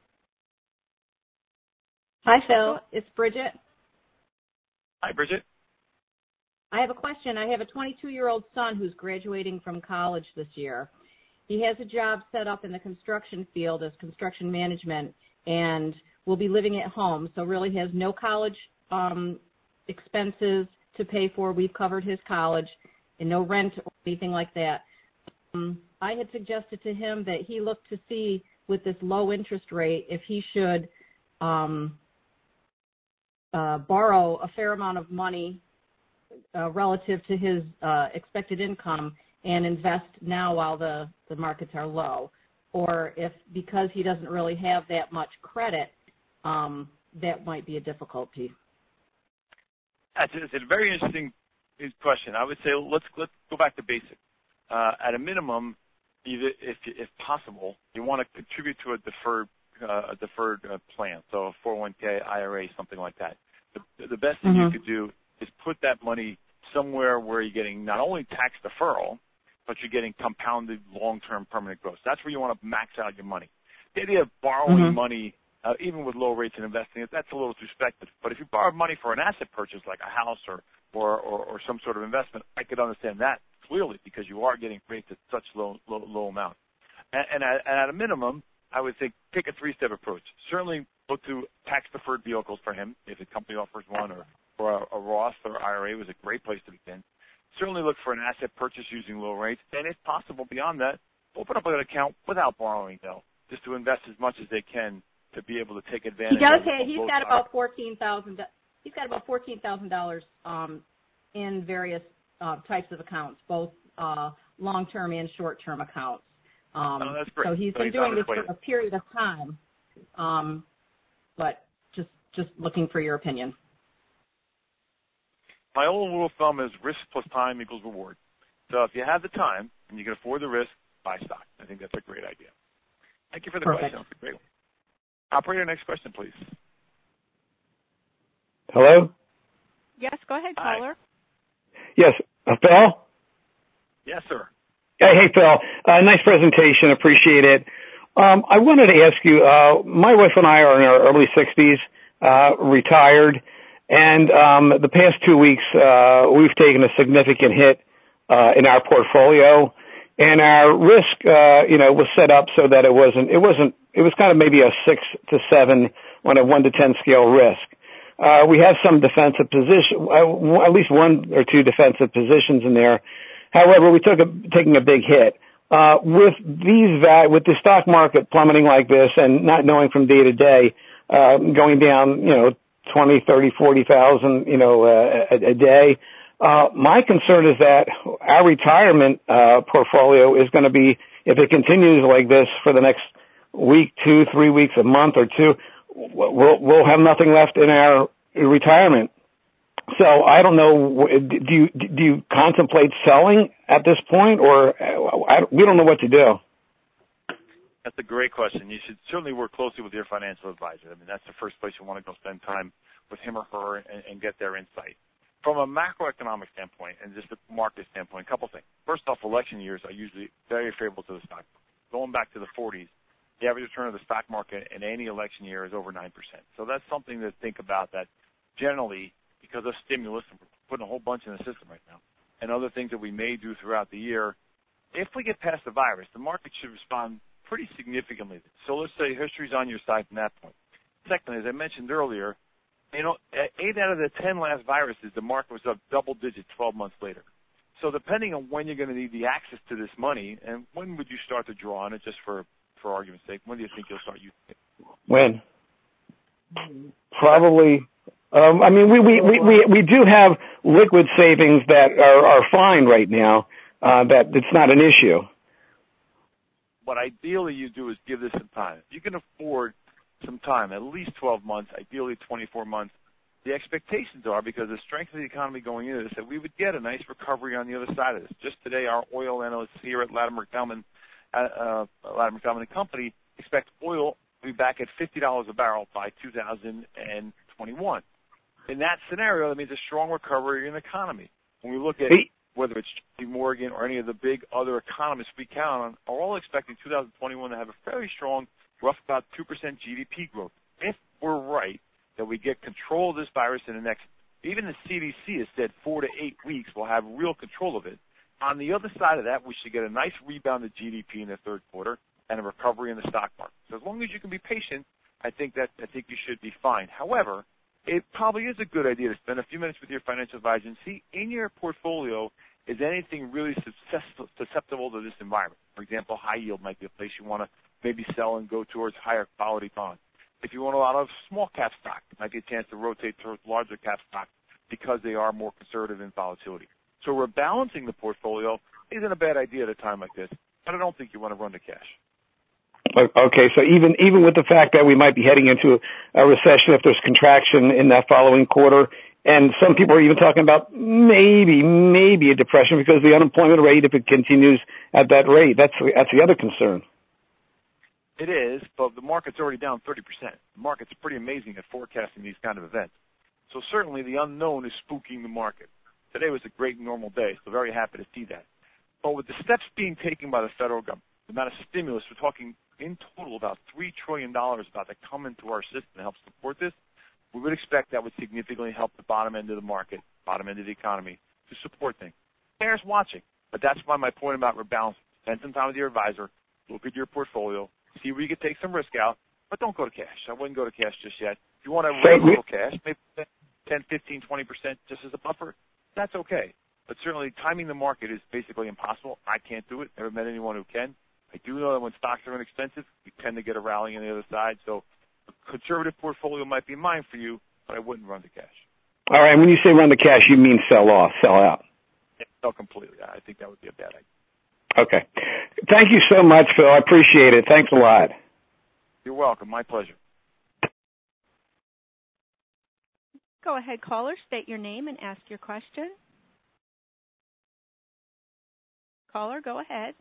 Speaker 6: Hi, Phil. It's Bridget.
Speaker 3: Hi, Bridget.
Speaker 6: I have a question. I have a twenty-two-year-old son who's graduating from college this year. He has a job set up in the construction field as construction management and will be living at home, so really has no college um, expenses to pay for. We've covered his college and no rent or anything like that. Um, I had suggested to him that he look to see with this low interest rate if he should um, uh, borrow a fair amount of money uh, relative to his uh, expected income and invest now while the, the markets are low. Or if because he doesn't really have that much credit, um, that might be a difficulty?
Speaker 3: That's it's a very interesting question. I would say let's let's go back to basics. Uh, at a minimum, either if if possible, you want to contribute to a deferred uh, a deferred uh, plan, so a four oh one k, I R A, something like that. The, the best thing
Speaker 6: mm-hmm.
Speaker 3: you could do is put that money somewhere where you're getting not only tax deferral, but you're getting compounded long-term permanent growth. That's where you want to max out your money. The idea of borrowing
Speaker 6: mm-hmm.
Speaker 3: money, uh, even with low rates and investing, that's a little too speculative. But if you borrow money for an asset purchase like a house or, or, or, or some sort of investment, I could understand that clearly because you are getting rates at such low, low, low amount. And, and, at, and at a minimum, I would think take a three-step approach. Certainly look to tax-deferred vehicles for him if the company offers one, or, or a, a Roth or I R A was a great place to begin. Certainly look for an asset purchase using low rates, and if possible beyond that, open up an account without borrowing, though, just to invest as much as they can to be able to take advantage.
Speaker 6: He does.
Speaker 3: Of
Speaker 6: Have,
Speaker 3: of
Speaker 6: he's
Speaker 3: both
Speaker 6: got
Speaker 3: sides.
Speaker 6: about fourteen thousand. He's got about fourteen thousand dollars um, in various uh, types of accounts, both uh, long-term and short-term accounts. Um,
Speaker 3: oh, that's great.
Speaker 6: So he's
Speaker 3: so
Speaker 6: been
Speaker 3: he's
Speaker 6: doing this
Speaker 3: for
Speaker 6: for a period of time, um, but just just looking for your opinion.
Speaker 3: My old rule of thumb is risk plus time equals reward. So if you have the time and you can afford the risk, buy stock. I think that's a great idea. Thank you for the
Speaker 6: Perfect.
Speaker 3: question. That's a great one. Operator, next question, please.
Speaker 4: Hello?
Speaker 1: Yes, go ahead,
Speaker 3: Hi.
Speaker 1: caller.
Speaker 4: Yes. Uh, Phil?
Speaker 3: Yes, sir.
Speaker 4: Hey, hey, Phil. Uh, nice presentation. Appreciate it. Um, I wanted to ask you, uh, my wife and I are in our early sixties, uh, retired, and um, the past two weeks uh, we've taken a significant hit uh, in our portfolio, and our risk, uh, you know, was set up so that it wasn't, it wasn't, it was kind of maybe a six to seven on a one to ten scale risk. Uh, we have some defensive position, uh, at least one or two defensive positions in there. However, we took a, taking a big hit. Uh, with these val- with the stock market plummeting like this and not knowing from day to day, uh, going down, you know, twenty, thirty, forty thousand, you know, uh, a, a day. Uh, my concern is that our retirement, uh, portfolio is going to be, if it continues like this for the next week, two, three weeks, a month or two, we'll, we'll have nothing left in our retirement. So I don't know. Do you do you contemplate selling at this point, or I, we don't know what to do?
Speaker 3: That's a great question. You should certainly work closely with your financial advisor. I mean, that's the first place you want to go spend time with him or her and, and get their insight. From a macroeconomic standpoint and just a market standpoint, a couple things. First off, election years are usually very favorable to the stock market. Going back to the forties, the average return of the stock market in any election year is over nine percent. So that's something to think about, that generally, because of stimulus, and we're putting a whole bunch in the system right now, and other things that we may do throughout the year, if we get past the virus, the market should respond pretty significantly. So let's say history's on your side from that point. Secondly, as I mentioned earlier, you know, eight out of the ten last viruses, the market was up double digits twelve months later. So depending on when you're going to need the access to this money, and when would you start to draw on it, just for, for argument's sake, when do you think you'll start using it?
Speaker 4: When? Probably. Um, I mean, we, we, we, we, we do have liquid savings that are, are fine right now. Uh, that it's not an issue.
Speaker 3: What ideally you do is give this some time. If you can afford some time, at least twelve months, ideally twenty-four months, the expectations are, because the strength of the economy going into this, that we would get a nice recovery on the other side of this. Just today, our oil analysts here at Latimer Kelman, uh, uh, Latimer Kelman and Company expect oil to be back at fifty dollars a barrel by two thousand twenty-one. In that scenario, that means a strong recovery in the economy. When we look at whether it's J P Morgan or any of the big other economists we count on, are all expecting two thousand twenty-one to have a very strong, rough about two percent G D P growth. If we're right that we get control of this virus in the next, even the C D C has said four to eight weeks, we'll have real control of it. On the other side of that, we should get a nice rebound of G D P in the third quarter and a recovery in the stock market. So as long as you can be patient, I think that I think you should be fine. However, it probably is a good idea to spend a few minutes with your financial advisor and see in your portfolio, is anything really susceptible to this environment? For example, high yield might be a place you want to maybe sell and go towards higher quality bonds. If you want a lot of small cap stock, it might be a chance to rotate towards larger cap stock because they are more conservative in volatility. So rebalancing the portfolio isn't a bad idea at a time like this, but I don't think you want to run to cash.
Speaker 7: Okay, so even even with the fact that we might be heading into a recession if there's contraction in that following quarter, and some people are even talking about maybe maybe a depression because the unemployment rate, if it continues at that rate, that's that's the other concern.
Speaker 3: It is, but the market's already down thirty percent. The market's pretty amazing at forecasting these kind of events. So certainly the unknown is spooking the market. Today was a great normal day, so very happy to see that. But with the steps being taken by the federal government, the amount of stimulus, we're talking in total about three trillion dollars about to come into our system to help support this, we would expect that would significantly help the bottom end of the market, bottom end of the economy, to support things. Bears watching, but that's why my point about rebalancing. Spend some time with your advisor, look at your portfolio, see where you can take some risk out, but don't go to cash. I wouldn't go to cash just yet. If you want to raise a little cash, maybe ten, fifteen, twenty percent just as a buffer, that's okay. But certainly timing the market is basically impossible. I can't do it. Never met anyone who can. I do know that when stocks are inexpensive, we tend to get a rally on the other side. So a conservative portfolio might be mine for you, but I wouldn't run to cash.
Speaker 7: All right. When you say run to cash, you mean sell off, sell out?
Speaker 3: Yeah, sell completely. I think that would be a bad idea.
Speaker 7: Okay. Thank you so much, Phil. I appreciate it. Thanks a lot.
Speaker 3: You're welcome. My pleasure.
Speaker 1: Go ahead, caller. State your name and ask your question. Caller, go ahead.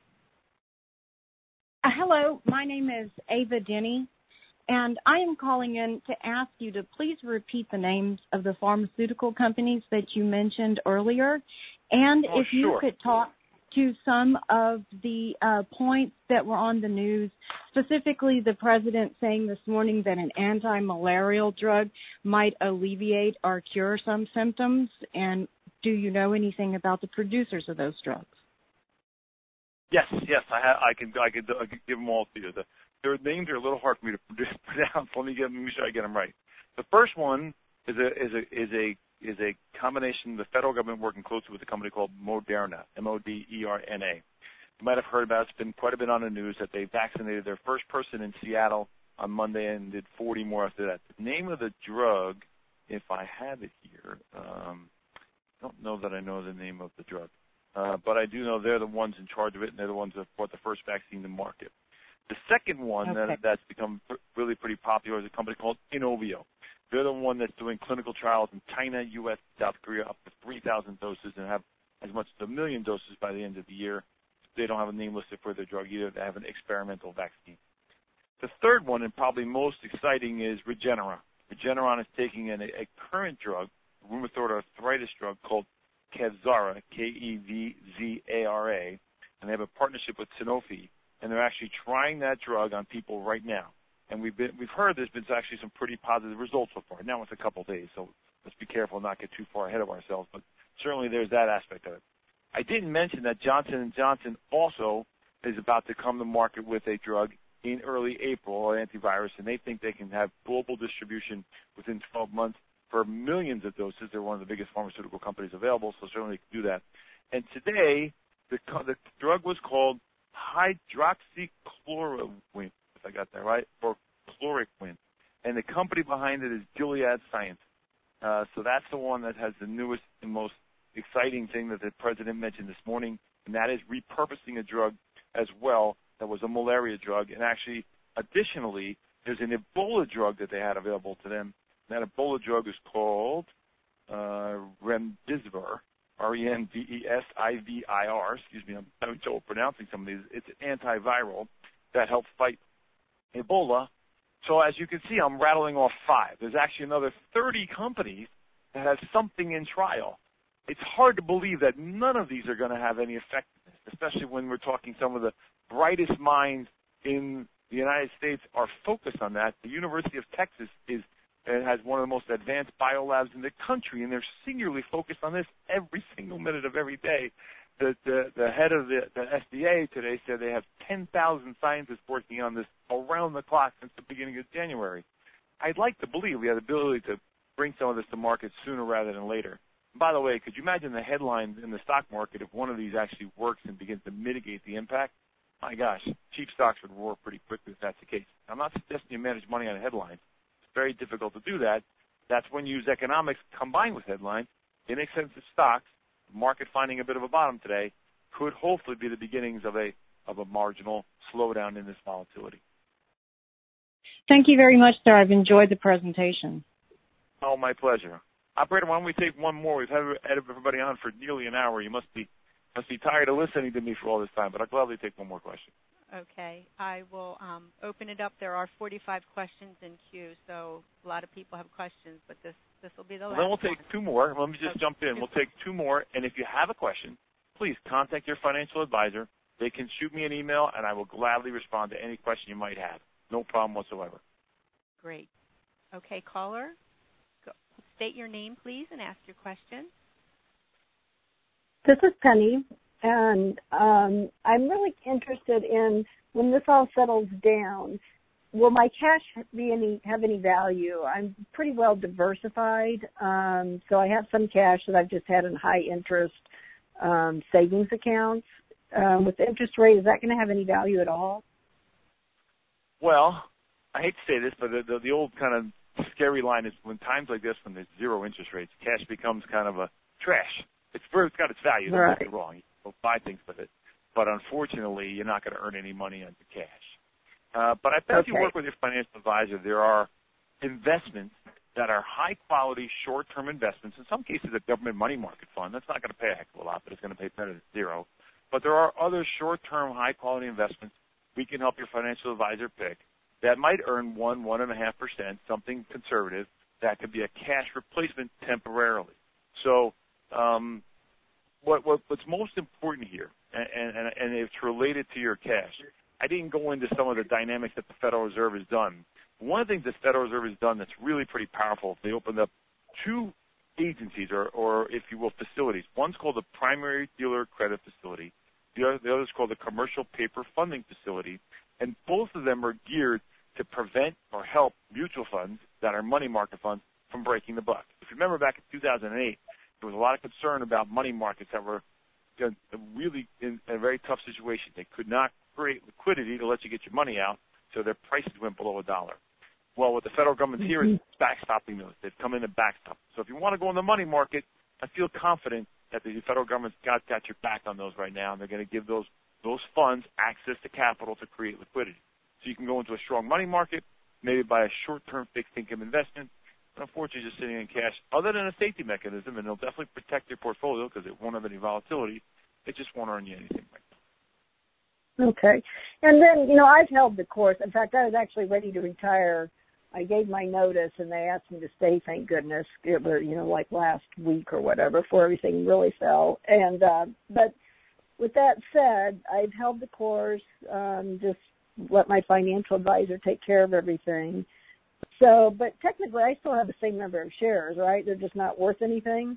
Speaker 8: Uh, hello, my name is Ava Denny, and I am calling in to ask you to please repeat the names of the pharmaceutical companies that you mentioned earlier, and
Speaker 3: oh,
Speaker 8: if you
Speaker 3: sure.
Speaker 8: could talk to some of the uh, points that were on the news, specifically the president saying this morning that an anti-malarial drug might alleviate or cure some symptoms, and do you know anything about the producers of those drugs?
Speaker 3: Yes, yes, I, ha- I can, I could, I could give them all to you. The, their names are a little hard for me to pronounce. Let me get, let me sure I get them right. The first one is a is a is a is a combination of the federal government working closely with a company called Moderna, M O D E R N A. You might have heard about it. It's been quite a bit on the news that they vaccinated their first person in Seattle on Monday and did forty more after that. The name of the drug, if I have it here, um, I don't know that I know the name of the drug. Uh, but I do know they're the ones in charge of it, and they're the ones that brought the first vaccine to market. The second one okay. that, that's become really pretty popular is a company called Inovio. They're the one that's doing clinical trials in China, U S, South Korea, up to three thousand doses, and have as much as a million doses by the end of the year. They don't have a name listed for their drug either. They have an experimental vaccine. The third one, and probably most exciting, is Regeneron. Regeneron is taking in a, a current drug, a rheumatoid arthritis drug called Kevzara, K E V Z A R A, and they have a partnership with Sanofi, and they're actually trying that drug on people right now. And we've been, we've heard there's been actually some pretty positive results so far. Now it's a couple days, so let's be careful and not get too far ahead of ourselves, but certainly there's that aspect of it. I didn't mention that Johnson and Johnson also is about to come to market with a drug in early April, an antivirus, and they think they can have global distribution within twelve months for millions of doses. They're one of the biggest pharmaceutical companies available, so certainly they can do that. And today, the, the drug was called hydroxychloroquine, if I got that right, or chloroquine. And the company behind it is Gilead Sciences. Uh, so that's the one that has the newest and most exciting thing that the president mentioned this morning, and that is repurposing a drug as well that was a malaria drug. And actually, additionally, there's an Ebola drug that they had available to them. That Ebola drug is called uh, Remdesivir, R E M D E S I V I R. Excuse me, I'm having trouble pronouncing some of these. It's an antiviral that helps fight Ebola. So as you can see, I'm rattling off five. There's actually another thirty companies that have something in trial. It's hard to believe that none of these are going to have any effectiveness, especially when we're talking some of the brightest minds in the United States are focused on that. The University of Texas is It has one of the most advanced biolabs in the country, and they're singularly focused on this every single minute of every day. The, the, the head of the, the S D A today said they have ten thousand scientists working on this around the clock since the beginning of January. I'd like to believe we have the ability to bring some of this to market sooner rather than later. And by the way, could you imagine the headlines in the stock market if one of these actually works and begins to mitigate the impact? My gosh, cheap stocks would roar pretty quickly if that's the case. I'm not suggesting you manage money on a headline. Very difficult to do that. That's when you use economics combined with headlines. Inexpensive stocks, market finding a bit of a bottom today, could hopefully be the beginnings of a of a marginal slowdown in this volatility.
Speaker 8: Thank you very much, sir. I've enjoyed the presentation.
Speaker 3: Oh, my pleasure. Operator, why don't we take one more? We've had everybody on for nearly an hour. You must be must be tired of listening to me for all this time, but I'll gladly take one more question.
Speaker 1: Okay. I will um, open it up. There are forty-five questions in queue, so a lot of people have questions, but this this will be the last
Speaker 3: well, Then we'll take
Speaker 1: one.
Speaker 3: two more. Let me just
Speaker 1: okay.
Speaker 3: jump in. We'll take two more, and if you have a question, please contact your financial advisor. They can shoot me an email, and I will gladly respond to any question you might have. No problem whatsoever.
Speaker 1: Great. Okay, caller, go, state your name, please, and ask your question.
Speaker 9: This is Penny, and um, I'm really interested in when this all settles down, will my cash be any have any value? I'm pretty well diversified, um, so I have some cash that I've just had in high interest um, savings accounts. Um, with the interest rate, is that going to have any value at all?
Speaker 3: Well, I hate to say this, but the, the, the old kind of scary line is when times like this, when there's zero interest rates, cash becomes kind of a trash. It's, it's got its value. Don't
Speaker 9: right.
Speaker 3: get me wrong. You can buy things with it. But unfortunately, you're not going to earn any money on the cash. Uh, but I bet
Speaker 9: okay.
Speaker 3: if you work with your financial advisor, there are investments that are high-quality, short-term investments. In some cases, a government money market fund. That's not going to pay a heck of a lot, but it's going to pay better than zero. But there are other short-term, high-quality investments we can help your financial advisor pick that might earn one, one and a half percent, something conservative. That could be a cash replacement temporarily. So, um, what, what what's most important here, and, and and it's related to your cash. I didn't go into some of the dynamics that the Federal Reserve has done. One of the things the Federal Reserve has done that's really pretty powerful, they opened up two agencies, or, or if you will, facilities. One's called the Primary Dealer Credit Facility. The other, the other is called the Commercial Paper Funding Facility. And both of them are geared to prevent or help mutual funds that are money market funds from breaking the buck. If you remember back in two thousand eight, there was a lot of concern about money markets that were really in a very tough situation. They could not create liquidity to let you get your money out, so their prices went below a dollar. Well, what the federal government's here is backstopping those. They've come in to backstop. So if you want to go in the money market, I feel confident that the federal government's got, got your back on those right now, and they're going to give those those funds access to capital to create liquidity. So you can go into a strong money market, maybe buy a short-term fixed income investment, but unfortunately just sitting in cash, other than a safety mechanism, and it'll definitely protect your portfolio because it won't have any volatility, it just won't earn you anything right now.
Speaker 9: Okay. And then, you know, I've held the course. In fact, I was actually ready to retire. I gave my notice, and they asked me to stay, thank goodness. It was, you know, like last week or whatever, before everything really fell. And uh, but with that said, I've held the course, um, just let my financial advisor take care of everything. So, but technically, I still have the same number of shares, right? They're just not worth anything?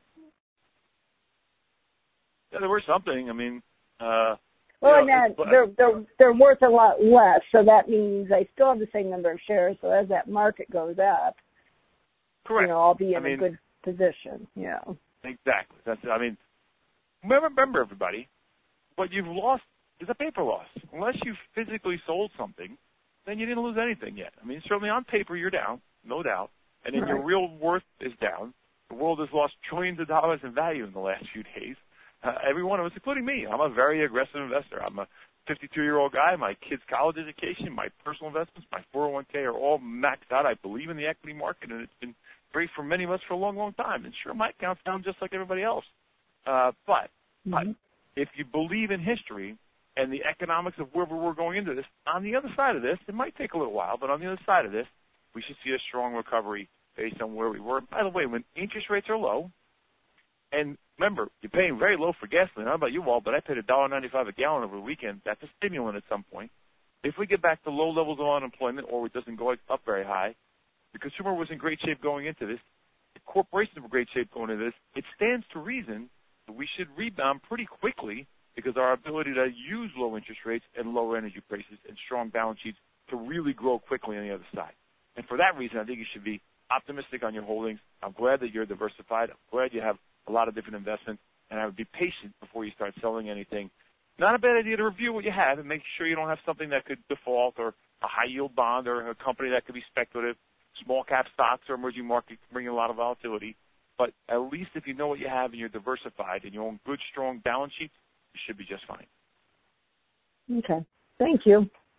Speaker 3: Yeah, they're worth something. I mean, uh,
Speaker 9: Well,
Speaker 3: you know,
Speaker 9: and that, they're, they're, they're worth a lot less, so that means I still have the same number of shares, so as that market goes up,
Speaker 3: correct.
Speaker 9: you know, I'll be in
Speaker 3: I mean,
Speaker 9: a good position, yeah.
Speaker 3: Exactly. That's, I mean, remember, remember, everybody, what you've lost is a paper loss. Unless you physically sold something, then you didn't lose anything yet. I mean, certainly on paper you're down, no doubt, and then right. your real worth is down. The world has lost trillions of dollars in value in the last few days. Uh, every one of us, including me. I'm a very aggressive investor. I'm a fifty-two-year-old guy. My kids' college education, my personal investments, my four oh one k are all maxed out. I believe in the equity market, and it's been great for many of us for a long, long time. And sure, my account's down just like everybody else. Uh, but, mm-hmm. but if you believe in history and the economics of where we're going into this, on the other side of this, it might take a little while, but on the other side of this, we should see a strong recovery based on where we were. By the way, when interest rates are low, and remember, you're paying very low for gasoline. I don't know about you all, but I paid one dollar ninety-five a gallon over the weekend. That's a stimulant at some point. If we get back to low levels of unemployment or it doesn't go up very high, the consumer was in great shape going into this. The corporations were in great shape going into this. It stands to reason that we should rebound pretty quickly because our ability to use low interest rates and lower energy prices and strong balance sheets to really grow quickly on the other side. And for that reason, I think you should be optimistic on your holdings. I'm glad that you're diversified. I'm glad you have a lot of different investments, and I would be patient before you start selling anything. Not a bad idea to review what you have and make sure you don't have something that could default or a high-yield bond or a company that could be speculative. Small-cap stocks or emerging markets bring a lot of volatility. But at least if you know what you have and you're diversified and you own good, strong balance sheets, you should be just fine.
Speaker 9: Okay. Thank you.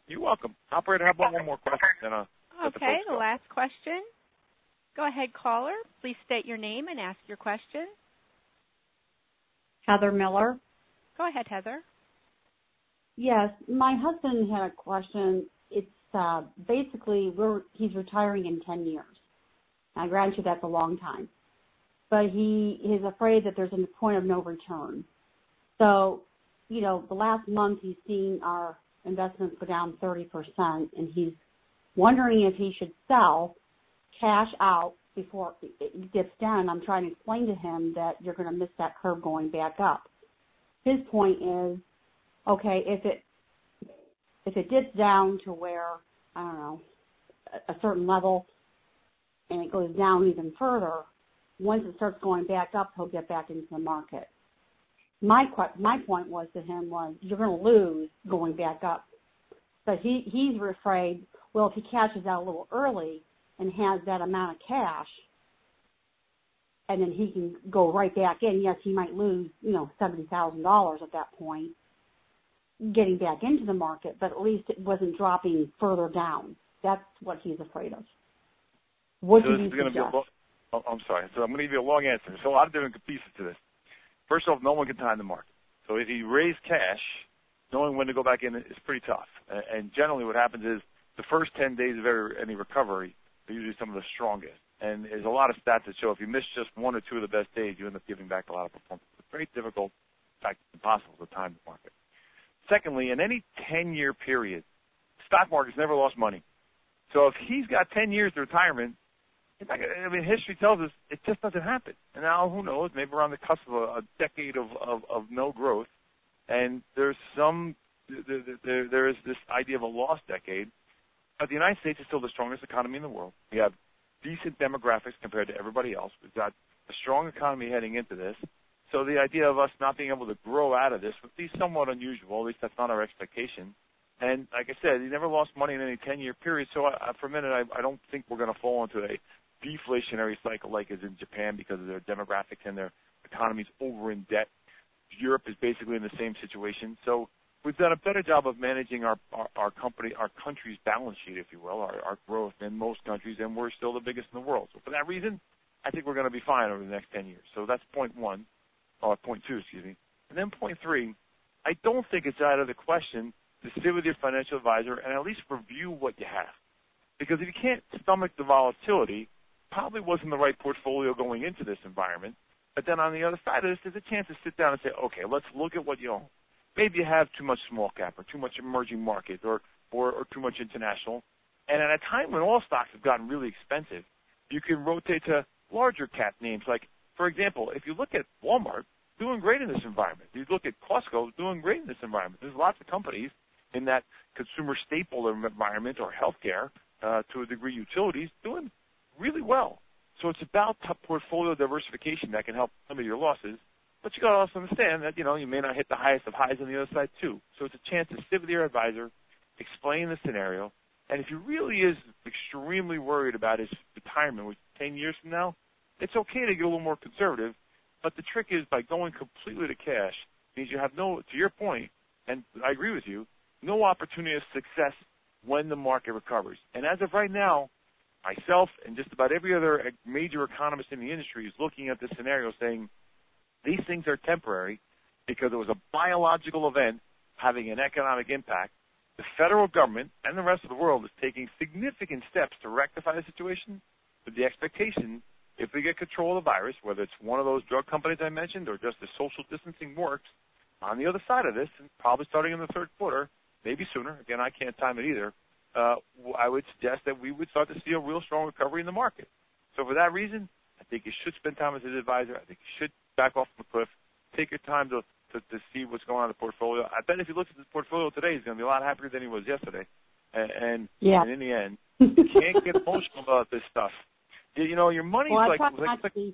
Speaker 3: You're welcome. Operator, how about one more question? Then I'll let the
Speaker 1: Okay,
Speaker 3: folks
Speaker 1: the
Speaker 3: go.
Speaker 1: last question. Go ahead, caller. Please state your name and ask your question.
Speaker 10: Heather Miller.
Speaker 1: Go ahead, Heather.
Speaker 10: Yes, my husband had a question. It's uh, basically we're he's retiring in ten years. I grant you that's a long time, but he is afraid that there's a point of no return. So, you know, the last month he's seen our investments go down thirty percent, and he's wondering if he should sell, cash out before it dips down. I'm trying to explain to him that you're going to miss that curve going back up. His point is, okay, if it if it dips down to where, I don't know, a certain level, and it goes down even further, once it starts going back up, he'll get back into the market. My my point was to him was, you're going to lose going back up. But he, he's afraid, well, if he cashes out a little early and has that amount of cash, and then he can go right back in, yes, he might lose, you know, seventy thousand dollars at that point, getting back into the market, but at least it wasn't dropping further down. That's what he's afraid of. What
Speaker 3: so
Speaker 10: do you
Speaker 3: this is going to be a
Speaker 10: suggest?
Speaker 3: long, oh, I'm sorry. So I'm going to give you a long answer. There's a lot of different pieces to this. First off, no one can time the market. So if he raised cash, knowing when to go back in is pretty tough. And generally what happens is the first ten days of every, any recovery are usually some of the strongest. And there's a lot of stats that show if you miss just one or two of the best days, you end up giving back a lot of performance. It's very difficult, in fact, impossible to time the market. Secondly, in any ten-year period, stock market's never lost money. So if he's got ten years to retirement, it's not, I mean, history tells us it just doesn't happen. And now, who knows, maybe we're on the cusp of a, a decade of, of, of no growth, and there's some, there, there, there is this idea of a lost decade. But the United States is still the strongest economy in the world. We have decent demographics compared to everybody else. We've got a strong economy heading into this. So the idea of us not being able to grow out of this would be somewhat unusual. At least that's not our expectation. And like I said, he never lost money in any ten-year period. So I, for a minute, I, I don't think we're going to fall into a deflationary cycle like is in Japan because of their demographics and their economies over in debt. Europe is basically in the same situation. So we've done a better job of managing our, our, our company, our country's balance sheet, if you will, our, our growth in most countries, and we're still the biggest in the world. So for that reason, I think we're going to be fine over the next ten years. So that's point one, or point two, excuse me. And then point three, I don't think it's out of the question to sit with your financial advisor and at least review what you have. Because if you can't stomach the volatility, probably wasn't the right portfolio going into this environment. But then on the other side of this, there's a chance to sit down and say, okay, let's look at what you own. Maybe you have too much small cap or too much emerging market or, or, or too much international. And at a time when all stocks have gotten really expensive, you can rotate to larger cap names. Like, for example, if you look at Walmart, doing great in this environment. You look at Costco, doing great in this environment. There's lots of companies in that consumer staple environment or healthcare, uh, to a degree utilities, doing really well. So it's about t- portfolio diversification that can help limit your losses. But you got to also understand that, you know, you may not hit the highest of highs on the other side too. So it's a chance to sit with your advisor, explain the scenario, and if he really is extremely worried about his retirement, which ten years from now, it's okay to get a little more conservative. But the trick is by going completely to cash means you have no, to your point, and I agree with you, no opportunity of success when the market recovers. And as of right now, myself and just about every other major economist in the industry is looking at this scenario saying these things are temporary because it was a biological event having an economic impact. The federal government and the rest of the world is taking significant steps to rectify the situation with the expectation if we get control of the virus, whether it's one of those drug companies I mentioned or just the social distancing works, on the other side of this, and probably starting in the third quarter, maybe sooner, again, I can't time it either, uh, I would suggest that we would start to see a real strong recovery in the market. So for that reason, I think you should spend time with his advisor. I think you should back off from the cliff. Take your time to, to, to see what's going on in the portfolio. I bet if he looks at his portfolio today, he's going to be a lot happier than he was yesterday. And, and,
Speaker 10: yeah.
Speaker 3: and in the end, you can't get emotional about this stuff. You, you know, your money's
Speaker 10: well,
Speaker 3: like...
Speaker 10: I
Speaker 3: try
Speaker 10: like,
Speaker 3: not to
Speaker 10: be,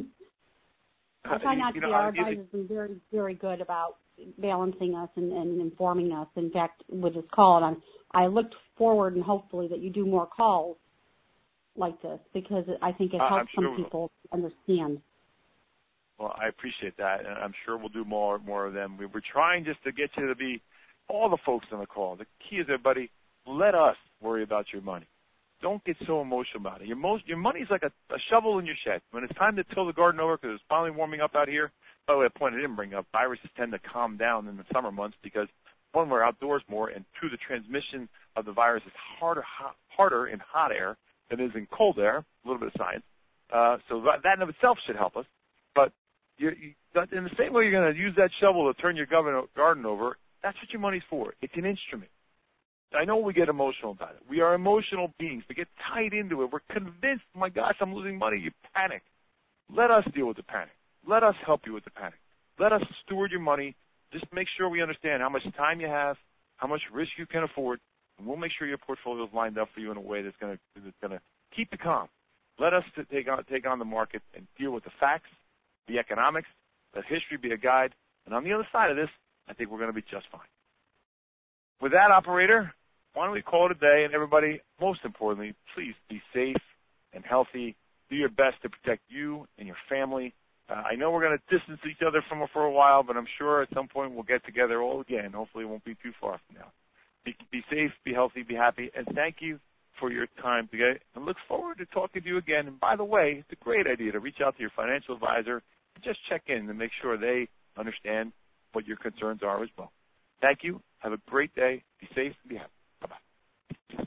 Speaker 10: I try not
Speaker 3: you
Speaker 10: to
Speaker 3: know,
Speaker 10: be. Our
Speaker 3: you,
Speaker 10: advisor's been very, very good about balancing us and, and informing us. In fact, with this call, and I'm, I looked forward and hopefully that you do more calls like this because I think it helps
Speaker 3: sure
Speaker 10: some people understand.
Speaker 3: Well, I appreciate that, and I'm sure we'll do more more of them. We, we're trying just to get you to be all the folks on the call. The key is, everybody, let us worry about your money. Don't get so emotional about it. Your most, your money's like a, a shovel in your shed. When it's time to till the garden over because it's finally warming up out here, by the way, a point I didn't bring up, viruses tend to calm down in the summer months because, one, we're outdoors more, and two, the transmission of the virus is harder hot, harder in hot air than it is in cold air, a little bit of science. Uh, so that, that in of itself should help us. But you're, you, in the same way you're going to use that shovel to turn your garden over, that's what your money's for. It's an instrument. I know we get emotional about it. We are emotional beings. We get tied into it. We're convinced, oh my gosh, I'm losing money. You panic. Let us deal with the panic. Let us help you with the panic. Let us steward your money. Just make sure we understand how much time you have, how much risk you can afford, and we'll make sure your portfolio is lined up for you in a way that's going to that's going to keep you calm. Let us to take on take on the market and deal with the facts, the economics. Let history be a guide. And on the other side of this, I think we're going to be just fine. With that, operator, why don't we call it a day? And everybody, most importantly, please be safe and healthy. Do your best to protect you and your family. Uh, I know we're going to distance each other from for a while, but I'm sure at some point we'll get together all again. Hopefully it won't be too far from now. Be, be safe, be healthy, be happy, and thank you for your time today. And look forward to talking to you again. And by the way, it's a great idea to reach out to your financial advisor and just check in and make sure they understand what your concerns are as well. Thank you. Have a great day. Be safe and be happy. Bye-bye.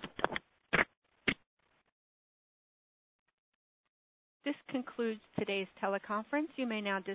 Speaker 1: This concludes today's teleconference. You may now disconnect.